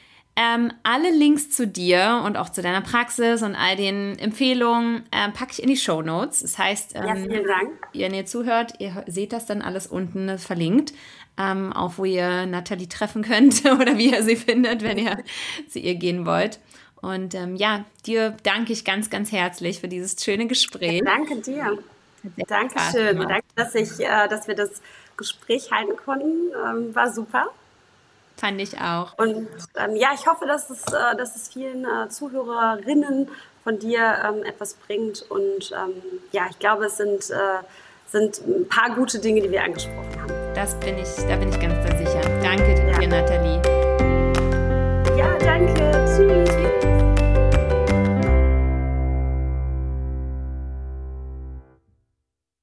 Alle Links zu dir und auch zu deiner Praxis und all den Empfehlungen packe ich in die Shownotes. Das heißt, vielen Dank. Wenn ihr zuhört, ihr seht das dann alles unten verlinkt, auch wo ihr Nathalie treffen könnt oder wie ihr sie findet, wenn ihr zu ihr gehen wollt. Und dir danke ich ganz, ganz herzlich für dieses schöne Gespräch. Ja, danke dir. Dankeschön. Danke, dass wir das Gespräch halten konnten. War super. Fand ich auch. Und ich hoffe, dass es vielen Zuhörerinnen von dir etwas bringt. Und ich glaube, es sind ein paar gute Dinge, die wir angesprochen haben. Da bin ich ganz sicher. Danke dir, Nathalie. Ja, danke.